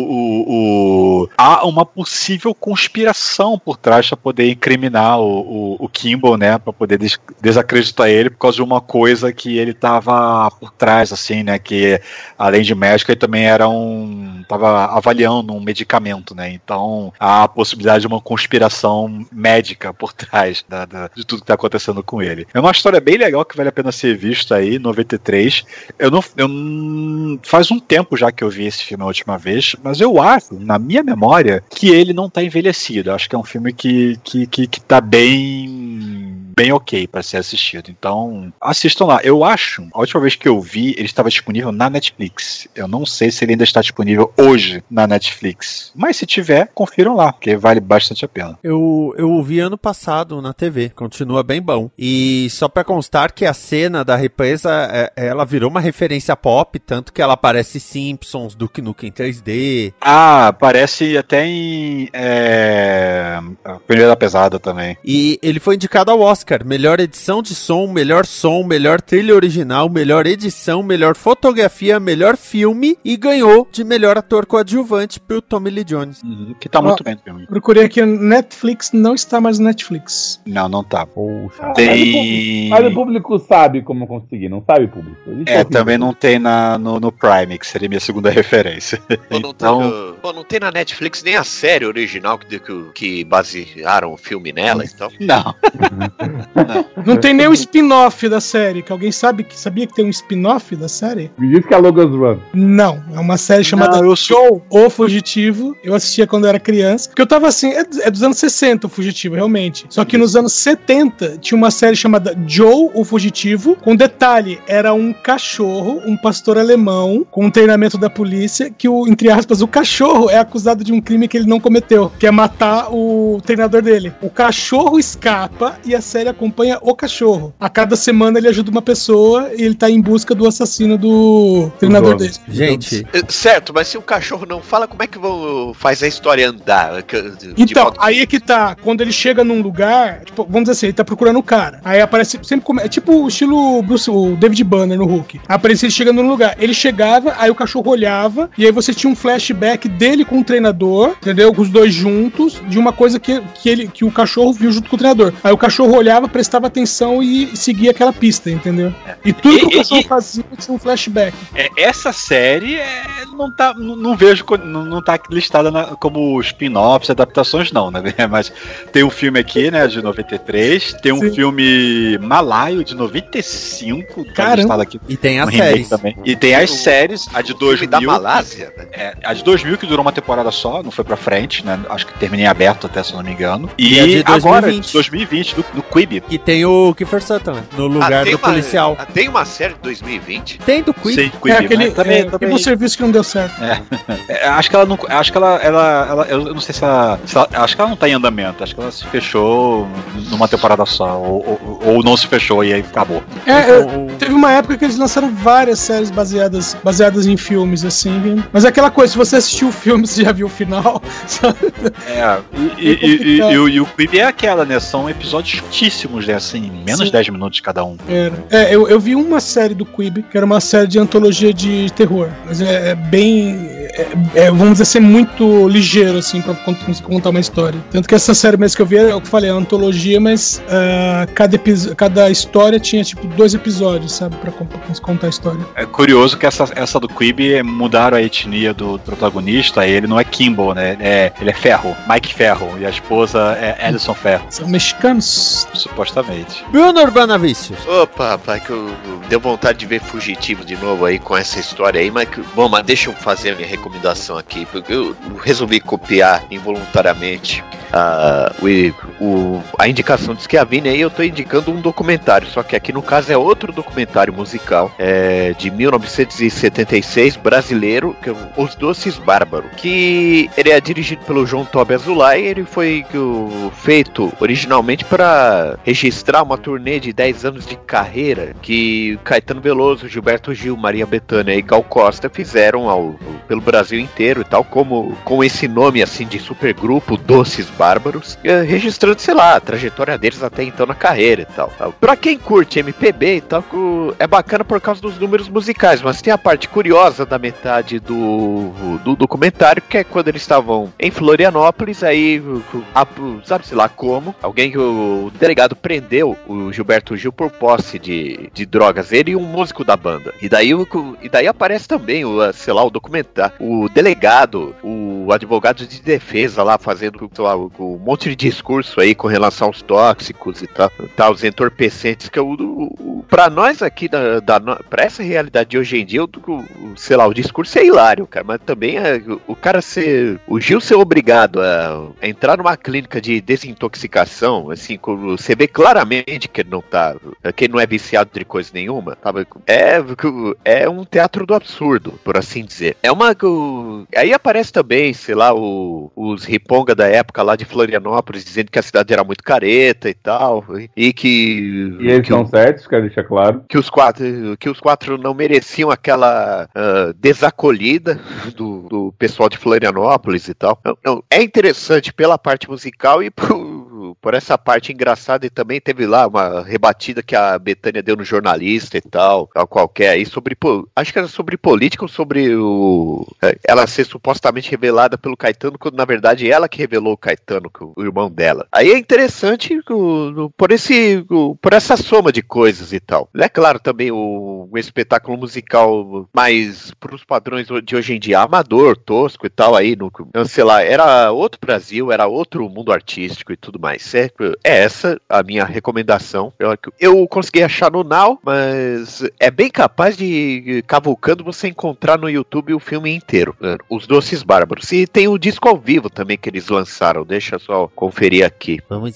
há uma possível conspiração por trás para poder incriminar o Kimball, né, para poder desacreditar ele por causa de uma coisa que ele tava por trás, assim, né, que além de médico ele também tava avaliando um medicamento, né, então há a possibilidade de uma conspiração médica por trás de tudo que tá acontecendo com ele. É uma história bem legal que vale a pena ser vista aí, 93. Faz um tempo já que eu vi esse filme a última vez, mas eu acho, na minha memória, que ele não tá envelhecido. Eu acho que é um filme que tá bem ok pra ser assistido. Então, assistam lá. Eu acho, a última vez que eu vi, ele estava disponível na Netflix. Eu não sei se ele ainda está disponível hoje na Netflix. Mas se tiver, confiram lá, porque vale bastante a pena. Eu vi ano passado na TV. Continua bem bom. E só pra constar que a cena da represa, ela virou uma referência pop, tanto que ela aparece Simpsons, Duke Nukem 3D. Ah, aparece até em Primeira Pesada também. E ele foi indicado ao Oscar Oscar, melhor edição de som, melhor trilha original, melhor edição, melhor fotografia, melhor filme e ganhou de melhor ator coadjuvante pro Tommy Lee Jones. Que tá muito bem no filme. Procurei aqui, Netflix não está mais no Netflix. Não tá. Poxa. Mas o público sabe como conseguir, não sabe o público? Também não tem no Prime, que seria minha segunda referência. Não tem na Netflix nem a série original que basearam o filme nela, então. Não. Não tem nem o spin-off da série, que alguém sabia que tem um spin-off da série? Me diz que é Logan's Run. Não, é uma série chamada Joe, o Fugitivo. Eu assistia quando eu era criança. Porque eu tava assim, é dos anos 60 o Fugitivo, realmente. Só que nos anos 70 tinha uma série chamada Joe, o Fugitivo. Com detalhe, era um cachorro, um pastor alemão, com um treinamento da polícia, que entre aspas, o cachorro é acusado de um crime que ele não cometeu, que é matar o treinador dele. O cachorro escapa e a série acompanha o cachorro. A cada semana ele ajuda uma pessoa e ele tá em busca do assassino do treinador dele. Gente. Certo, mas se o cachorro não fala, como é que faz a história andar? Então, aí é que tá. Quando ele chega num lugar, tipo, vamos dizer assim, ele tá procurando o cara. Aí aparece sempre como. É tipo o estilo o David Banner no Hulk. Aparece ele chegando num lugar. Ele chegava, aí o cachorro olhava, e aí você tinha um flashback dele com o treinador, entendeu? Com os dois juntos, de uma coisa que o cachorro viu junto com o treinador. Aí o cachorro olhava, prestava atenção e seguia aquela pista, entendeu? E tudo que o cachorro fazia tinha um flashback. Essa série não vejo, não tá listada como spin-offs, adaptações não, né? Mas tem um filme aqui, né, de 93, tem um filme malaio de 95, tá listado aqui. E tem as séries também. E tem as séries, a de 2000. Da Malásia, né? A de 2000 que durou uma temporada só, não foi pra frente, né? Acho que terminei aberto até, se não me engano. E a de 2020. Agora, de 2020, no Quibi. Que tem o Kiefer Sutherland, né? No lugar do policial. Tem uma série de 2020? Tem do Quibi. Sim, Quibi. Aquele tipo serviço que não deu certo. Acho que ela não. Acho que ela eu não sei se ela. Acho que ela não tá em andamento. Acho que ela se fechou numa temporada só. Ou não se fechou e aí acabou. Teve uma época que eles lançaram várias séries baseadas em filmes, assim. Mas é aquela coisa, se você assistiu o filme, você já viu o final. E o Quibi é aquela, né? São episódios curtíssimos, né? Assim, menos de 10 minutos cada um. Eu vi uma série do Quibi, que era uma série de antologia de terror. Mas é bem. Vamos dizer assim, muito ligeiro, assim, pra contar uma história. Tanto que essa série mesmo que eu vi, é o que eu falei, é uma antologia, mas cada história tinha, tipo, 2 episódios, sabe? Pra contar a história. É curioso que essa do Quibi mudaram a etnia do protagonista, ele não é Kimball, né? Ele é Ferro, Mike Ferro, e a esposa é Alison Ferro. São mexicanos? Supostamente. Bruno Urbanavícios. Opa, rapaz, que eu deu vontade de ver Fugitivo de novo aí com essa história aí, mas deixa eu fazer a minha recomendação aqui, porque eu resolvi copiar involuntariamente a indicação de Schiavini, aí eu tô indicando um documentário, só que aqui no caso é outro documentário musical, de 1976, brasileiro, que é Os Doces Bárbaros, que ele é dirigido pelo João Tobi Azulay. Ele foi feito originalmente para registrar uma turnê de 10 anos de carreira que Caetano Veloso, Gilberto Gil, Maria Bethânia e Gal Costa fizeram pelo Brasil inteiro e tal, com esse nome assim de supergrupo, Doces Bárbaros, registrando, sei lá, a trajetória deles até então na carreira e tal. Pra quem curte MPB e tal, é bacana por causa dos números musicais, mas tem a parte curiosa da metade do documentário, que é quando eles estavam em Florianópolis, aí, sabe-se lá como, o delegado prendeu o Gilberto Gil por posse de drogas, ele e um músico da banda. E daí aparece também, sei lá, o documentário, o delegado, o advogado de defesa lá fazendo, sei lá, um monte de discurso aí com relação aos tóxicos e tal, os entorpecentes, que pra nós aqui, pra essa realidade de hoje em dia, sei lá, o discurso é hilário, cara, mas também o Gil ser obrigado a entrar numa clínica de desintoxicação, assim, você vê claramente que ele não é viciado de coisa nenhuma, sabe? É um teatro do absurdo, por assim dizer. Aí aparece também, sei lá, os riponga da época lá de Florianópolis, dizendo que a cidade era muito careta e tal, e que... E eles estão certos, quero deixar claro. Que os quatro não mereciam aquela desacolhida do pessoal de Florianópolis e tal. É interessante pela parte musical e por essa parte engraçada, e também teve lá uma rebatida que a Bethânia deu no jornalista e tal qualquer aí, acho que era sobre política ou sobre ela ser supostamente revelada pelo Caetano, quando na verdade ela que revelou o Caetano, o irmão dela. Aí é interessante por essa soma de coisas e tal. É claro também um espetáculo musical mais pros padrões de hoje em dia, amador, tosco e tal, aí, sei lá, era outro Brasil, era outro mundo artístico e tudo mais. É essa a minha recomendação. Eu consegui achar no Now, mas é bem capaz de, cavucando, você encontrar no YouTube o filme inteiro, Os Doces Bárbaros. E tem o disco ao vivo também que eles lançaram, deixa eu só conferir aqui.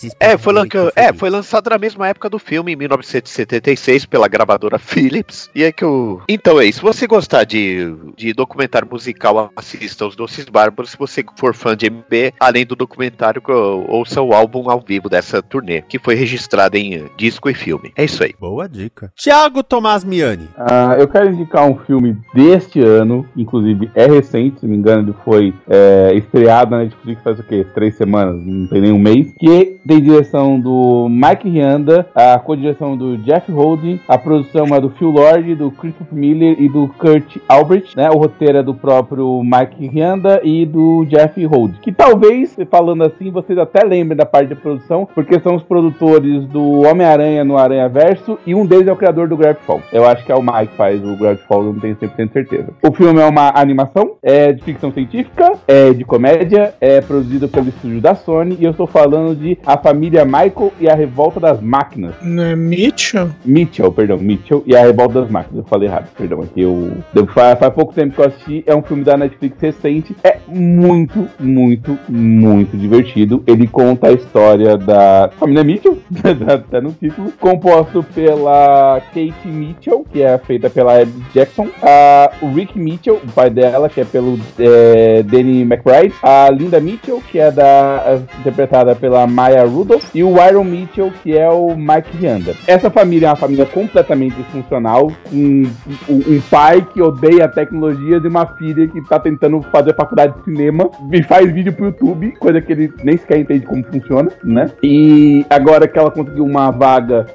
Foi lançado na mesma época do filme, em 1976, pela gravadora Philips. E é que Então é isso, se você gostar de documentário musical, assista Os Doces Bárbaros. Se você for fã de MB, além do documentário, ouça o álbum ao vivo dessa turnê, que foi registrado em disco e filme. É isso aí. Boa dica. Thiago Tomás Miani. Eu quero indicar um filme deste ano, inclusive é recente, se não me engano, ele foi estreado na Netflix faz 3 semanas, não tem nem um mês, que tem direção do Mike Rianda, a co-direção do Jeff Holding, a produção é do Phil Lord, do Christopher Miller e do Kurt Albrecht, né? O roteiro é do próprio Mike Rianda e do Jeff Holding, que talvez, falando assim, vocês até lembrem da parte de produção, porque são os produtores do Homem-Aranha no Aranhaverso, e um deles é o criador do Gravity Falls. Eu acho que é o Mike que faz o Gravity Falls, eu não tenho 100% certeza. O filme é uma animação, é de ficção científica, é de comédia, é produzido pelo estúdio da Sony, e eu estou falando de A Família Michael e a Revolta das Máquinas. Não é Mitchell e a Revolta das Máquinas. Eu falei errado, perdão, aqui faz pouco tempo que eu assisti, é um filme da Netflix recente, é muito, muito, muito divertido. Ele conta a história da família Mitchell, até no título, composto pela Kate Mitchell, que é feita pela Abby Jackson, o Rick Mitchell, o pai dela, que é pelo Danny McBride, a Linda Mitchell, que é interpretada pela Maya Rudolph, e o Iron Mitchell, que é o Mike Rianda. Essa família é uma família completamente disfuncional, um pai que odeia tecnologias e uma filha que tá tentando fazer faculdade de cinema e faz vídeo pro YouTube, coisa que ele nem sequer entende como funciona, né? E agora que ela conseguiu uma vaga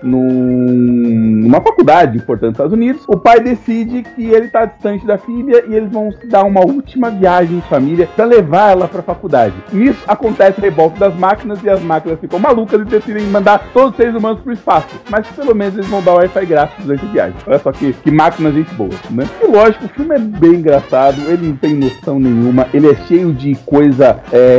numa faculdade importante nos Estados Unidos, o pai decide que ele tá distante da filha e eles vão se dar uma última viagem de família pra levar ela pra faculdade. Nisso acontece a revolta das máquinas e as máquinas ficam malucas e decidem mandar todos os seres humanos pro espaço. Mas pelo menos eles vão dar o Wi-Fi grátis durante a viagem. Olha só que máquina gente boa, né? E lógico, o filme é bem engraçado, ele não tem noção nenhuma, ele é cheio de coisa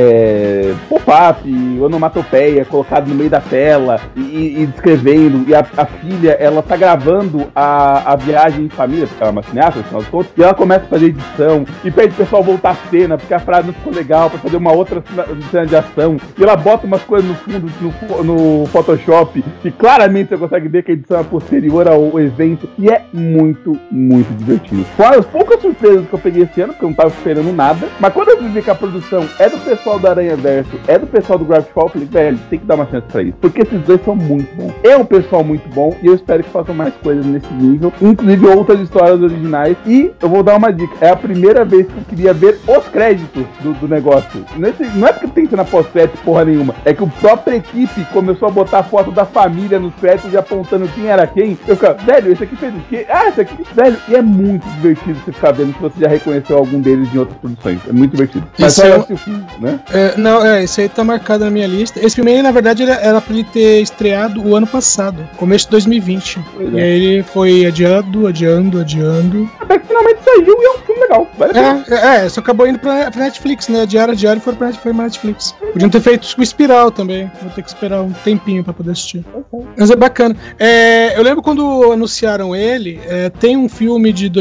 pop-up, onomatopeia, colocado no meio da tela e descrevendo, e a filha, ela tá gravando a viagem em família, porque ela é uma cineasta, afinal de contas, e ela começa a fazer edição, e pede o pessoal voltar a cena, porque a frase não ficou legal, pra fazer uma outra cena de ação, e ela bota umas coisas no fundo, no Photoshop, que claramente você consegue ver que a edição é posterior ao evento, e é muito, muito divertido. Foram as poucas surpresas que eu peguei esse ano, porque eu não tava esperando nada, mas quando eu vi que a produção é do pessoal do Aranhaverso, é do pessoal do Gravity Falls, eu falei, velho, tem que dar uma chance pra isso, porque esses dois são muito bons. É um pessoal muito bom, e eu espero que façam mais coisas nesse nível, inclusive outras histórias originais, e eu vou dar uma dica, é a primeira vez que eu queria ver os créditos do negócio. Não é porque tem cena pós-crédito porra nenhuma, é que a própria equipe começou a botar a foto da família nos créditos e apontando quem era quem. Eu ficava, velho, esse aqui fez o quê? Esse aqui, velho, e é muito divertido você ficar vendo se você já reconheceu algum deles em outras produções. É muito divertido. Mas só o filme, né? Esse aí tá marcado na minha lista. Esse filme aí, na verdade, era pra ele ter estreado o ano passado, começo de 2020. E aí ele foi adiando. Até que finalmente saiu e é um filme legal. Só acabou indo pra Netflix, né? Diário foi pra Netflix. Podiam ter feito com o Espiral também. Vou ter que esperar um tempinho pra poder assistir. Mas é bacana. Eu lembro quando anunciaram ele, tem um filme de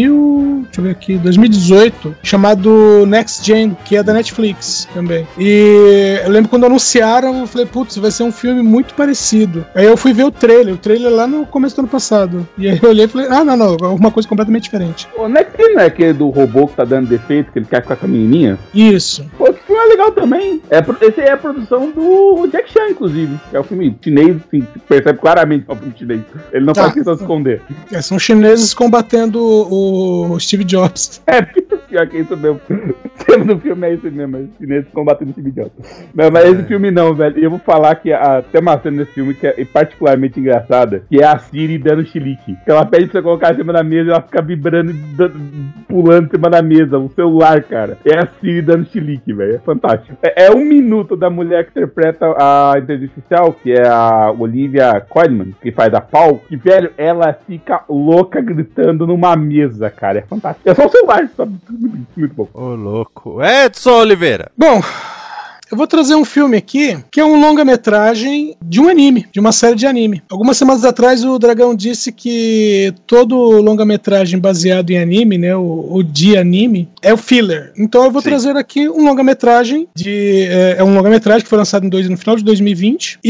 2018, chamado Next Gen, que é da Netflix também. E eu lembro quando anunciaram, eu falei, putz, vai ser um filme muito parecido. Aí eu fui ver o trailer lá no começo do ano passado. E aí eu olhei e falei, não, uma coisa completamente diferente. O Next Gen não é aquele do robô que tá dando defeito, que ele quer ficar com a menininha? Isso. Pô, esse filme é legal também. Esse é a produção do Jack Chan, inclusive. É um filme chinês, assim, percebe claramente que é um filme chinês. Ele não faz questão de esconder. São chineses combatendo o Steve Jobs. Pior que isso mesmo. tema do filme é esse mesmo, os chineses combatendo esse idiota. Não, mas esse filme não, velho. Eu vou falar que tem uma cena nesse filme que é particularmente engraçada, que é a Siri dando chilique. Ela pede pra você colocar em cima da mesa e ela fica vibrando e pulando em cima da mesa, o celular, cara. É a Siri dando chilique, velho. É fantástico. É 1 minuto da mulher que interpreta a inteligência artificial, que é a Olivia Colman, que faz a Paul, que, velho, ela fica louca gritando numa mesa, cara. É fantástico. É só o celular, sabe? Muito bom. Ô, louco. Edson Oliveira. Bom, eu vou trazer um filme aqui que é um longa-metragem de um anime, de uma série de anime. Algumas semanas atrás o Dragão disse que todo longa-metragem baseado em anime, né, o de anime, é o filler. Então eu vou trazer aqui um longa-metragem é um longa-metragem que foi lançado no final de 2020,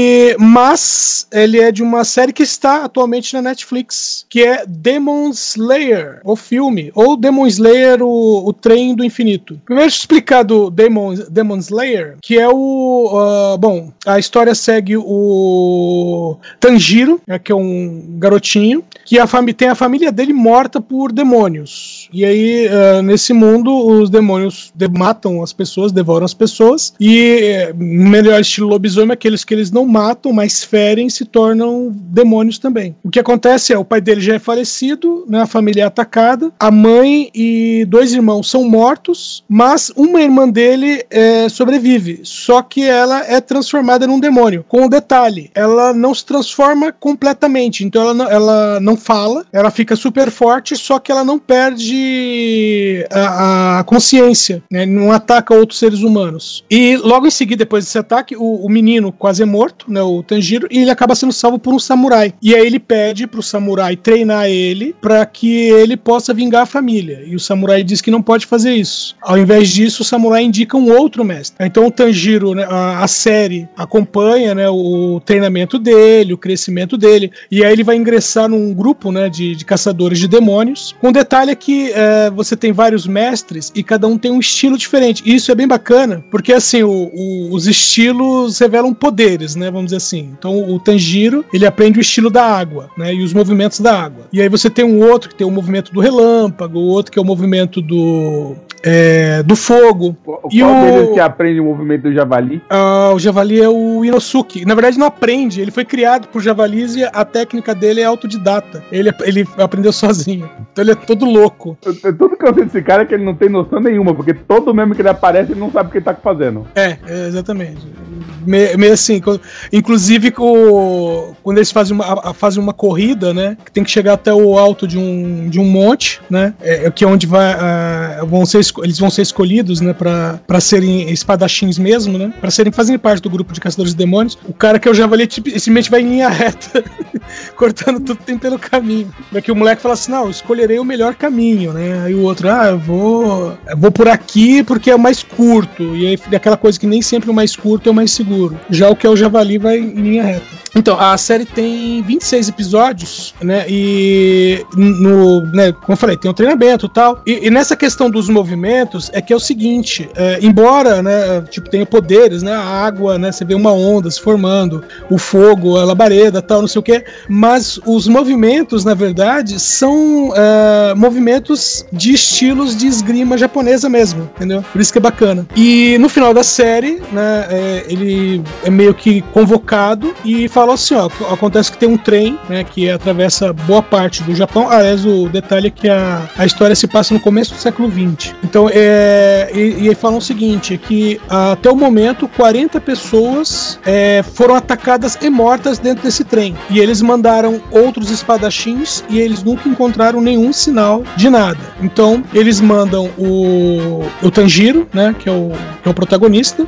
mas ele é de uma série que está atualmente na Netflix, que é Demon Slayer, o filme, ou Demon Slayer, o Trem do Infinito. Primeiro deixa eu explicar do Demon Slayer, que é bom, a história segue o Tanjiro, que é um garotinho, que tem a família dele morta por demônios. E aí, nesse mundo, os demônios matam as pessoas, devoram as pessoas, e melhor estilo lobisomem, aqueles que eles não matam, mas ferem, se tornam demônios também. O que acontece é, o pai dele já é falecido, né, a família é atacada, a mãe e 2 irmãos são mortos, mas uma irmã dele sobrevive, só que ela é transformada num demônio. Com um detalhe, ela não se transforma completamente, então ela não fala, ela fica super forte, só que ela não perde a consciência, né? Não ataca outros seres humanos. E logo em seguida, depois desse ataque, o menino quase é morto, né, o Tanjiro, e ele acaba sendo salvo por um samurai. E aí ele pede pro samurai treinar ele para que ele possa vingar a família. E o samurai diz que não pode fazer isso. Ao invés disso, o samurai indica um outro mestre. Então o Tanjiro, né, a série acompanha, né, o treinamento dele, o crescimento dele, e aí ele vai ingressar num grupo, né, de caçadores de demônios. Um detalhe é que você tem vários mestres e cada um tem um estilo diferente. E isso é bem bacana, porque assim, os estilos revelam poderes, né, vamos dizer assim. Então o Tanjiro, ele aprende o estilo da água, né, e os movimentos da água. E aí você tem um outro que tem o movimento do relâmpago, o outro que é o movimento do fogo. Qual deles que aprende o movimento do javali? O javali é o Inosuke. Na verdade não aprende, ele foi criado por javalis e a técnica dele é autodidata. Ele aprendeu sozinho. Então ele é todo louco. Tudo que eu sei desse cara é que ele não tem noção nenhuma, porque todo meme que ele aparece ele não sabe o que ele tá fazendo. Exatamente. Meio assim, inclusive quando eles fazem uma corrida, né, que tem que chegar até o alto de um monte, né, que é onde eles vão ser escolhidos, né, pra serem espadachins mesmo, né, pra fazerem parte do grupo de caçadores de demônios. O cara que é o javali simplesmente vai em linha reta, cortando tudo que tem pelo caminho. Daqui o moleque fala assim, não, eu escolherei o melhor caminho, né, aí o outro, eu vou por aqui porque é o mais curto, e aí aquela coisa que nem sempre o mais curto é o mais seguro. Já o que é o javali vai em linha reta. Então, a série tem 26 episódios, né, e né, como eu falei, tem um treinamento e tal, e nessa questão dos movimentos, é que é o seguinte, embora, né, tipo, tenha poderes, né, a água, né, você vê uma onda se formando, o fogo, a labareda, tal, não sei o que, mas os movimentos, na verdade, são movimentos de estilos de esgrima japonesa mesmo, entendeu? Por isso que é bacana. E no final da série, né, ele é meio que convocado e falou assim, acontece que tem um trem, né, que atravessa boa parte do Japão. Aliás, o detalhe é que a história se passa no começo do século XX. Então, e falam o seguinte, que até o momento 40 pessoas foram atacadas e mortas dentro desse trem. E eles mandaram outros espadachins e eles nunca encontraram nenhum sinal de nada. Então, eles mandam o Tanjiro, né, que é o protagonista,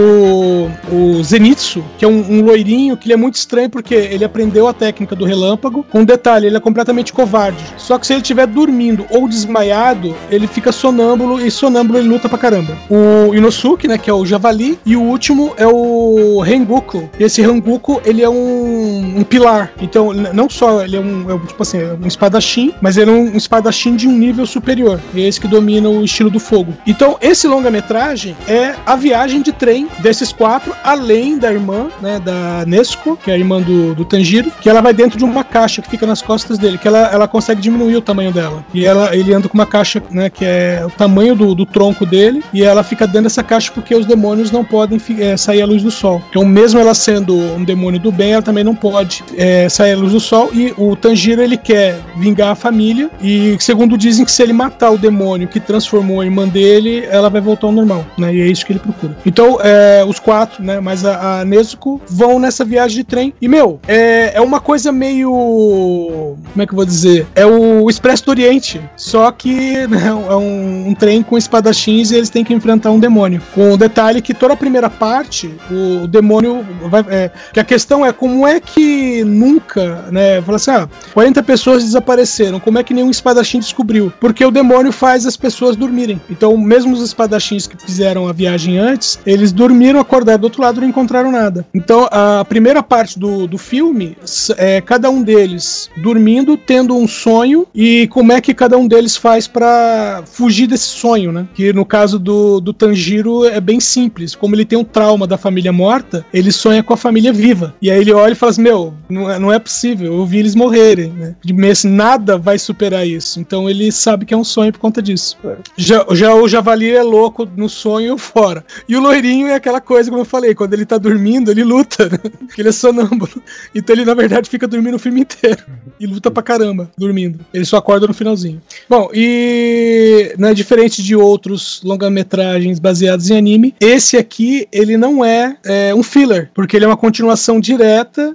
o Zenitsu, que é um loirinho que ele é muito estranho porque ele aprendeu a técnica do relâmpago. Com um detalhe, ele é completamente covarde. Só que se ele estiver dormindo ou desmaiado, ele fica sonâmbulo, e sonâmbulo ele luta pra caramba. O Inosuke, né, que é o javali, e o último é o Rengoku. E esse Rengoku, ele é um pilar. Então, não só ele é tipo assim, um espadachim, mas ele é um espadachim de um nível superior. E é esse que domina o estilo do fogo. Então, esse longa-metragem é a viagem de trem desses 4 além da irmã, né, da Nezuko, que é a irmã do Tanjiro, que ela vai dentro de uma caixa que fica nas costas dele, que ela consegue diminuir o tamanho dela. E ele anda com uma caixa, né, que é o tamanho do tronco dele, e ela fica dentro dessa caixa porque os demônios não podem sair à luz do sol. Então, mesmo ela sendo um demônio do bem, ela também não pode sair à luz do sol, e o Tanjiro, ele quer vingar a família, e segundo dizem que se ele matar o demônio que transformou a irmã dele, ela vai voltar ao normal, né, e é isso que ele procura. Então, os 4, né, mais a Nezuko, vão nessa viagem de trem, e, é uma coisa meio... como é que eu vou dizer? É o Expresso do Oriente, só que, né, é um trem com espadachins e eles têm que enfrentar um demônio. Com o detalhe que toda a primeira parte, o demônio vai... que a questão é como é que nunca, né, fala assim, 40 pessoas desapareceram, como é que nenhum espadachim descobriu? Porque o demônio faz as pessoas dormirem. Então, mesmo os espadachins que fizeram a viagem antes, eles dormiram, acordaram do outro lado e não encontraram nada. Então, a primeira parte do filme é cada um deles dormindo, tendo um sonho, e como é que cada um deles faz pra fugir desse sonho, né? Que no caso do Tanjiro é bem simples. Como ele tem um trauma da família morta, ele sonha com a família viva. E aí ele olha e fala assim, não é possível, eu vi eles morrerem, né? Nada vai superar isso. Então ele sabe que é um sonho por conta disso. Já o Javali é louco no sonho fora. E o loirinho é aquela coisa, como eu falei, quando ele tá dormindo, ele luta, né? Porque ele é sonâmbulo. Então ele, na verdade, fica dormindo o filme inteiro. E luta pra caramba, dormindo. Ele só acorda no finalzinho. Bom, e né, diferente de outros longa-metragens baseados em anime, esse aqui, ele não é um filler, porque ele é uma continuação direta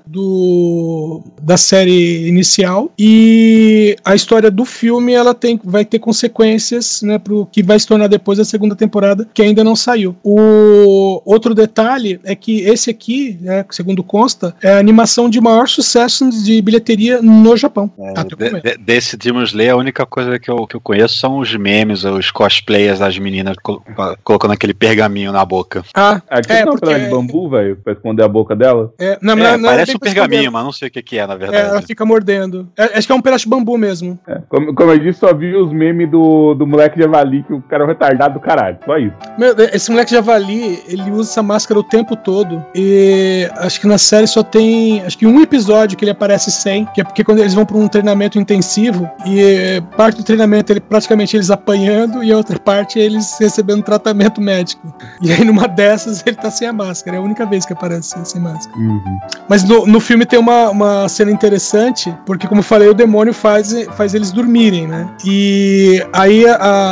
da série inicial, e a história do filme, ela vai ter consequências, né, pro que vai se tornar depois da segunda temporada, que ainda não saiu. O outro detalhe é que esse aqui, né, segundo consta, é a animação de maior sucesso de bilheteria no Japão. Desse Demon Slayer, a única coisa que eu conheço são os memes, os cosplayers das meninas colocando aquele pergaminho na boca. Aqui não é de bambu, velho, pra esconder a boca dela? Parece um pergaminho, mas não sei o que é, na verdade. Ela fica mordendo. Acho que é um pedaço de bambu mesmo. Como eu disse, só vi os memes do moleque javali, que o cara é um retardado do caralho, só isso. Esse moleque javali, ele usa essa máscara o tempo todo, e acho que na série só tem, acho que um episódio que ele aparece sem, que é porque quando eles vão pra um treinamento intensivo, e parte do treinamento praticamente eles apanhando, e a outra parte eles recebendo tratamento médico. E aí numa dessas ele tá sem a máscara, é a única vez que aparece sem máscara. Mas no filme tem uma cena interessante, porque como eu falei, o demônio faz eles dormirem, né? E aí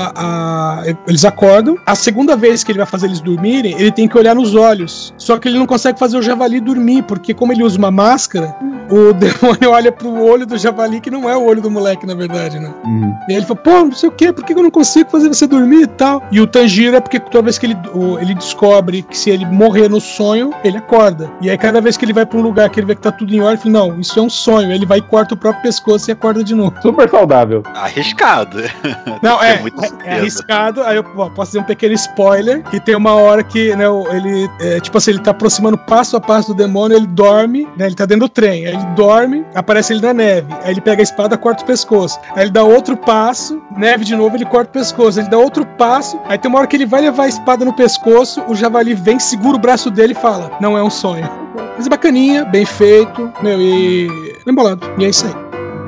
eles acordam, a segunda vez que ele vai fazer eles dormirem, ele tem que olhar nos olhos, só que ele não consegue fazer o javali dormir, porque como ele usa uma máscara, o demônio olha pro olho do javali, que não é o olho do moleque, na verdade, né? E aí ele fala, não sei o que, por que eu não consigo fazer você dormir e tal? E o Tanjiro é porque toda vez que ele descobre que se ele morrer no sonho, ele acorda. E aí cada vez que ele vai pra um lugar que ele vê que tá tudo em ordem, ele fala, não, isso é um sonho. Ele vai e corta o próprio pescoço e acorda de novo. Super saudável. Arriscado. Não, é arriscado. Aí eu posso fazer um pequeno spoiler, que tem uma hora que, né, ele, tipo assim, ele tá aproximando passo a passo do demônio, ele dorme, né, ele tá dentro do trem, aí ele dorme, aparece ele na neve, aí ele pega a espada, corta o pescoço, aí ele dá outro passo, neve de novo, ele corta o pescoço, ele dá outro passo, aí tem uma hora que ele vai levar a espada no pescoço, o javali vem, segura o braço dele e fala, não é um sonho. Mas é bacaninha, bem feito, e bem bolado, e é isso aí.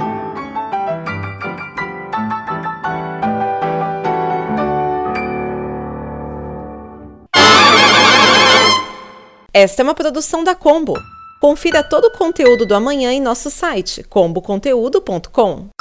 Esta é uma produção da Combo. Confira todo o conteúdo do amanhã em nosso site comboconteúdo.com.